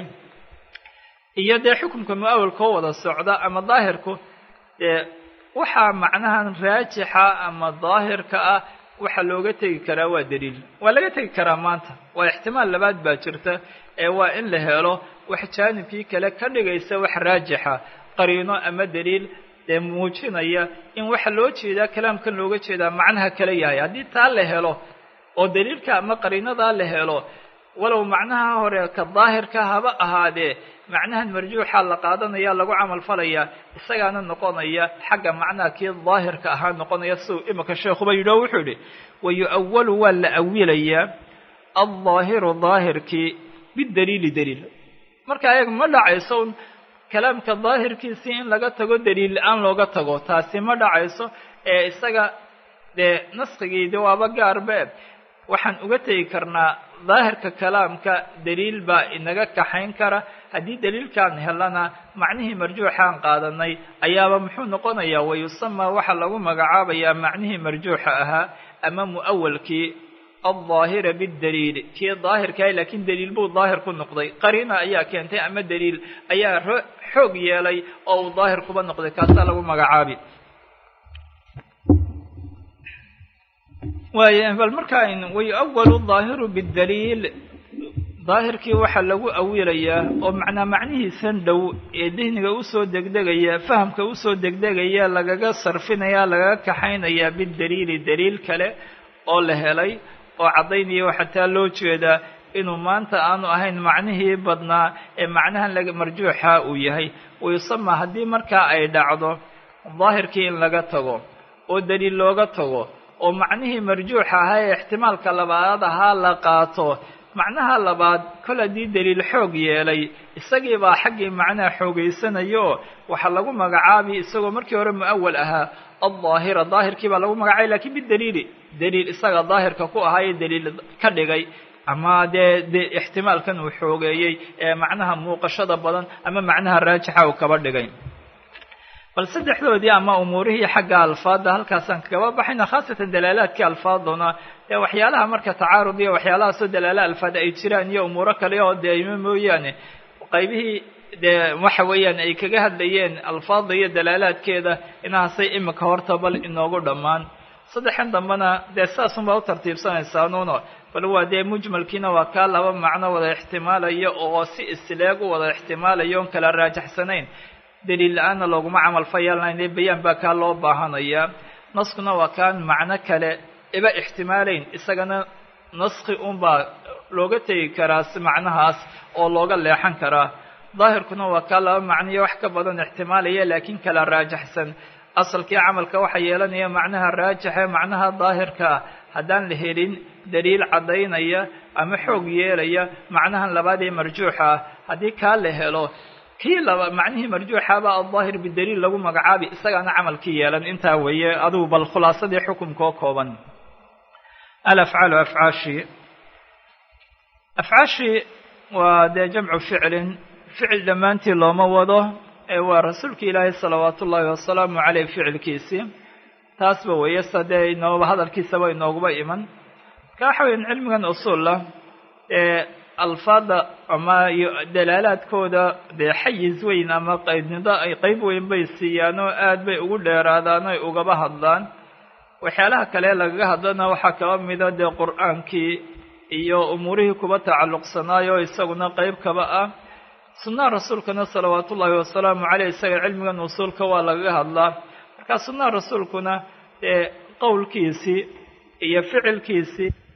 iyo dee xukumka muawalka oo wada socda ama daahirku dee waxaa macnahan raajixa ama daahirka ah waxa looga tegi karaa waa daliil waa laga tegi karaa maanta waa ixtimaal labaad baa jirta ee waa in la helo wax jaanibkii kale ka dhigaysa wax raajixa qariino ama daliil dee muujinaya in waxa loo jeedaa kalaamkan looga jeedaa macnaha kale yahay haddii taa la helo oo daliilka ama qariinadaa la helo walow macnaha hore ka daahirka haba ahaadee macnahan marjuuxa la qaadanaya lagu camal falaya isagaana noqonaya xagga macnaha kii daahirka ahaa noqonaya siduu imika sheekhuba yidhi oo wuxuu yidhi wayu'awalu waa la awilayaa aldaahiru daahirkii bidaliili daliil marka ayaga ma dhacayso kalaamka daahirkiisii in laga tago daliil la-aan looga tago taasi ma dhacayso ee isaga dee naskigiidi waaba gaarbe waxaan uga tegi karnaa daahirka kalaamka daliil baa inaga kaxayn kara haddii daliilkaan helana macnihii marjuuxaan qaadanay ayaaba muxuu noqonayaa wayusamaa waxaa lagu magacaabayaa macnihii marjuuxa ahaa ama muawalkii aldaahira bidaliili kii daahirkaah laakiin daliil buu daahir ku noqday qariina ayaa keentay ama daliil ayaa xoog yeelay oo uu daahir kuba noqday kaasaa lagu magacaabi waaye bal markaa wayu'awalu daahiru bidaliil daahirkii waxaa lagu awilayaa oo macnaa macnihiisan dhow ee dihniga usoo degdegaya fahamka usoo degdegaya lagaga sarfinaya lagaga kaxaynaya bidaliili daliil kale oo la helay oo caddaynaya xataa loo jeedaa inuu maanta aanu ahayn macnihii badnaa ee macnahan laga marjuuxa uu yahay wayusamaa haddii markaa ay dhacdo daahirkii in laga tago oo daliil looga tago oo macnihii marjuuxa ahaa ee ixtimaalka labaad ahaa la qaato macnaha labaad kol haddii daliil xoog yeelay isagii baa xaggii macnaha xoogaysanayo waxaa lagu magacaabi isagoo markii hore muawal ahaa aldaahira daahirkii baa lagu magacaabay lakiin bidaliili daliil isaga daahirka ku ahaaye daliil ka dhigay ama dee dee ixtimaalkan uu xoogeeyey ee macnaha muuqashada badan ama macnaha raajixa uu kaba dhigay bal saddexdoodii ama umuurihii xagga alfaadda halkaasaan kagaba baxayna khaasatan dalaalaadkii alfaaduna ee waxyaalaha marka tacaarud iyo waxyaalahaasoo dalaala alfaad ay jiraan iyo umuuro kale oo deeimo mooyaane qaybihii dee waxa weeyaan ay kaga hadlayeen alfaadda iyo dalaalaadkeeda inaasay imika horta bal inoogu dhammaan saddexan dambana dee saasunbaa u tartiibsanaysaa nuuno bal waa dee mujmalkiina waa kaa laba macno wada ixtimaalayo oo si isleeg u wada ixtimaalayo on kala raajaxsanayn daliil la-aanna looguma camal fayaalnayn bayaan baa kaa loo baahanaya naskuna waa kaan macno kale iba ixtimaalayn isagana naski unbaa looga tegi karaa si macnahaas oo looga leexan karaa daahirkuna waa kaa laba macniyo wax ka badan ixtimaalaya laakiin kala raajaxsan asalkii camalka waxaa yeelanaya macnaha raajixe macnaha daahirka haddaan la helin daliil caddaynaya ama xoog yeelaya macnahan labaad ee marjuuxa ah haddii kaa la helo kii laba macnihii marjuuxaba aldaahir bidaliil lagu magacaabi isagaana camalkii yeelan intaa weeye adugu bal khulaasadii xukumka oo kooban alafcaalu afcaashi afcaashi waa dee jamcu ficlin ficil dhammaantii looma wado ee waa rasuulka ilaahay salawaatu ullaahi wasalaamu caleyh ficilkiisii taasba weeye sadee inooba hadalkiisaba inooguba iman marka waxa weyan cilmigan usuulla ee alfaada ama dalaalaadkooda dee xayiz weyn ama qaybnido ay qayb weyn bay siiyaan oo aad bay ugu dheeraadaan oy ugaba hadlaan waxyaalaha kale lagaga hadlana waxaa kaba mida dee qur-aankii iyo umuurihii kuba tacalluqsanaayo isaguna qayb kaba ah sunnaha rasuulkana salawaatu ullaahi wasalaamu caleyh isaga cilmigan usuulka waa lagaga hadlaa marka sunnaha rasuulkuna dee qowlkiisii iyo ficilkiisii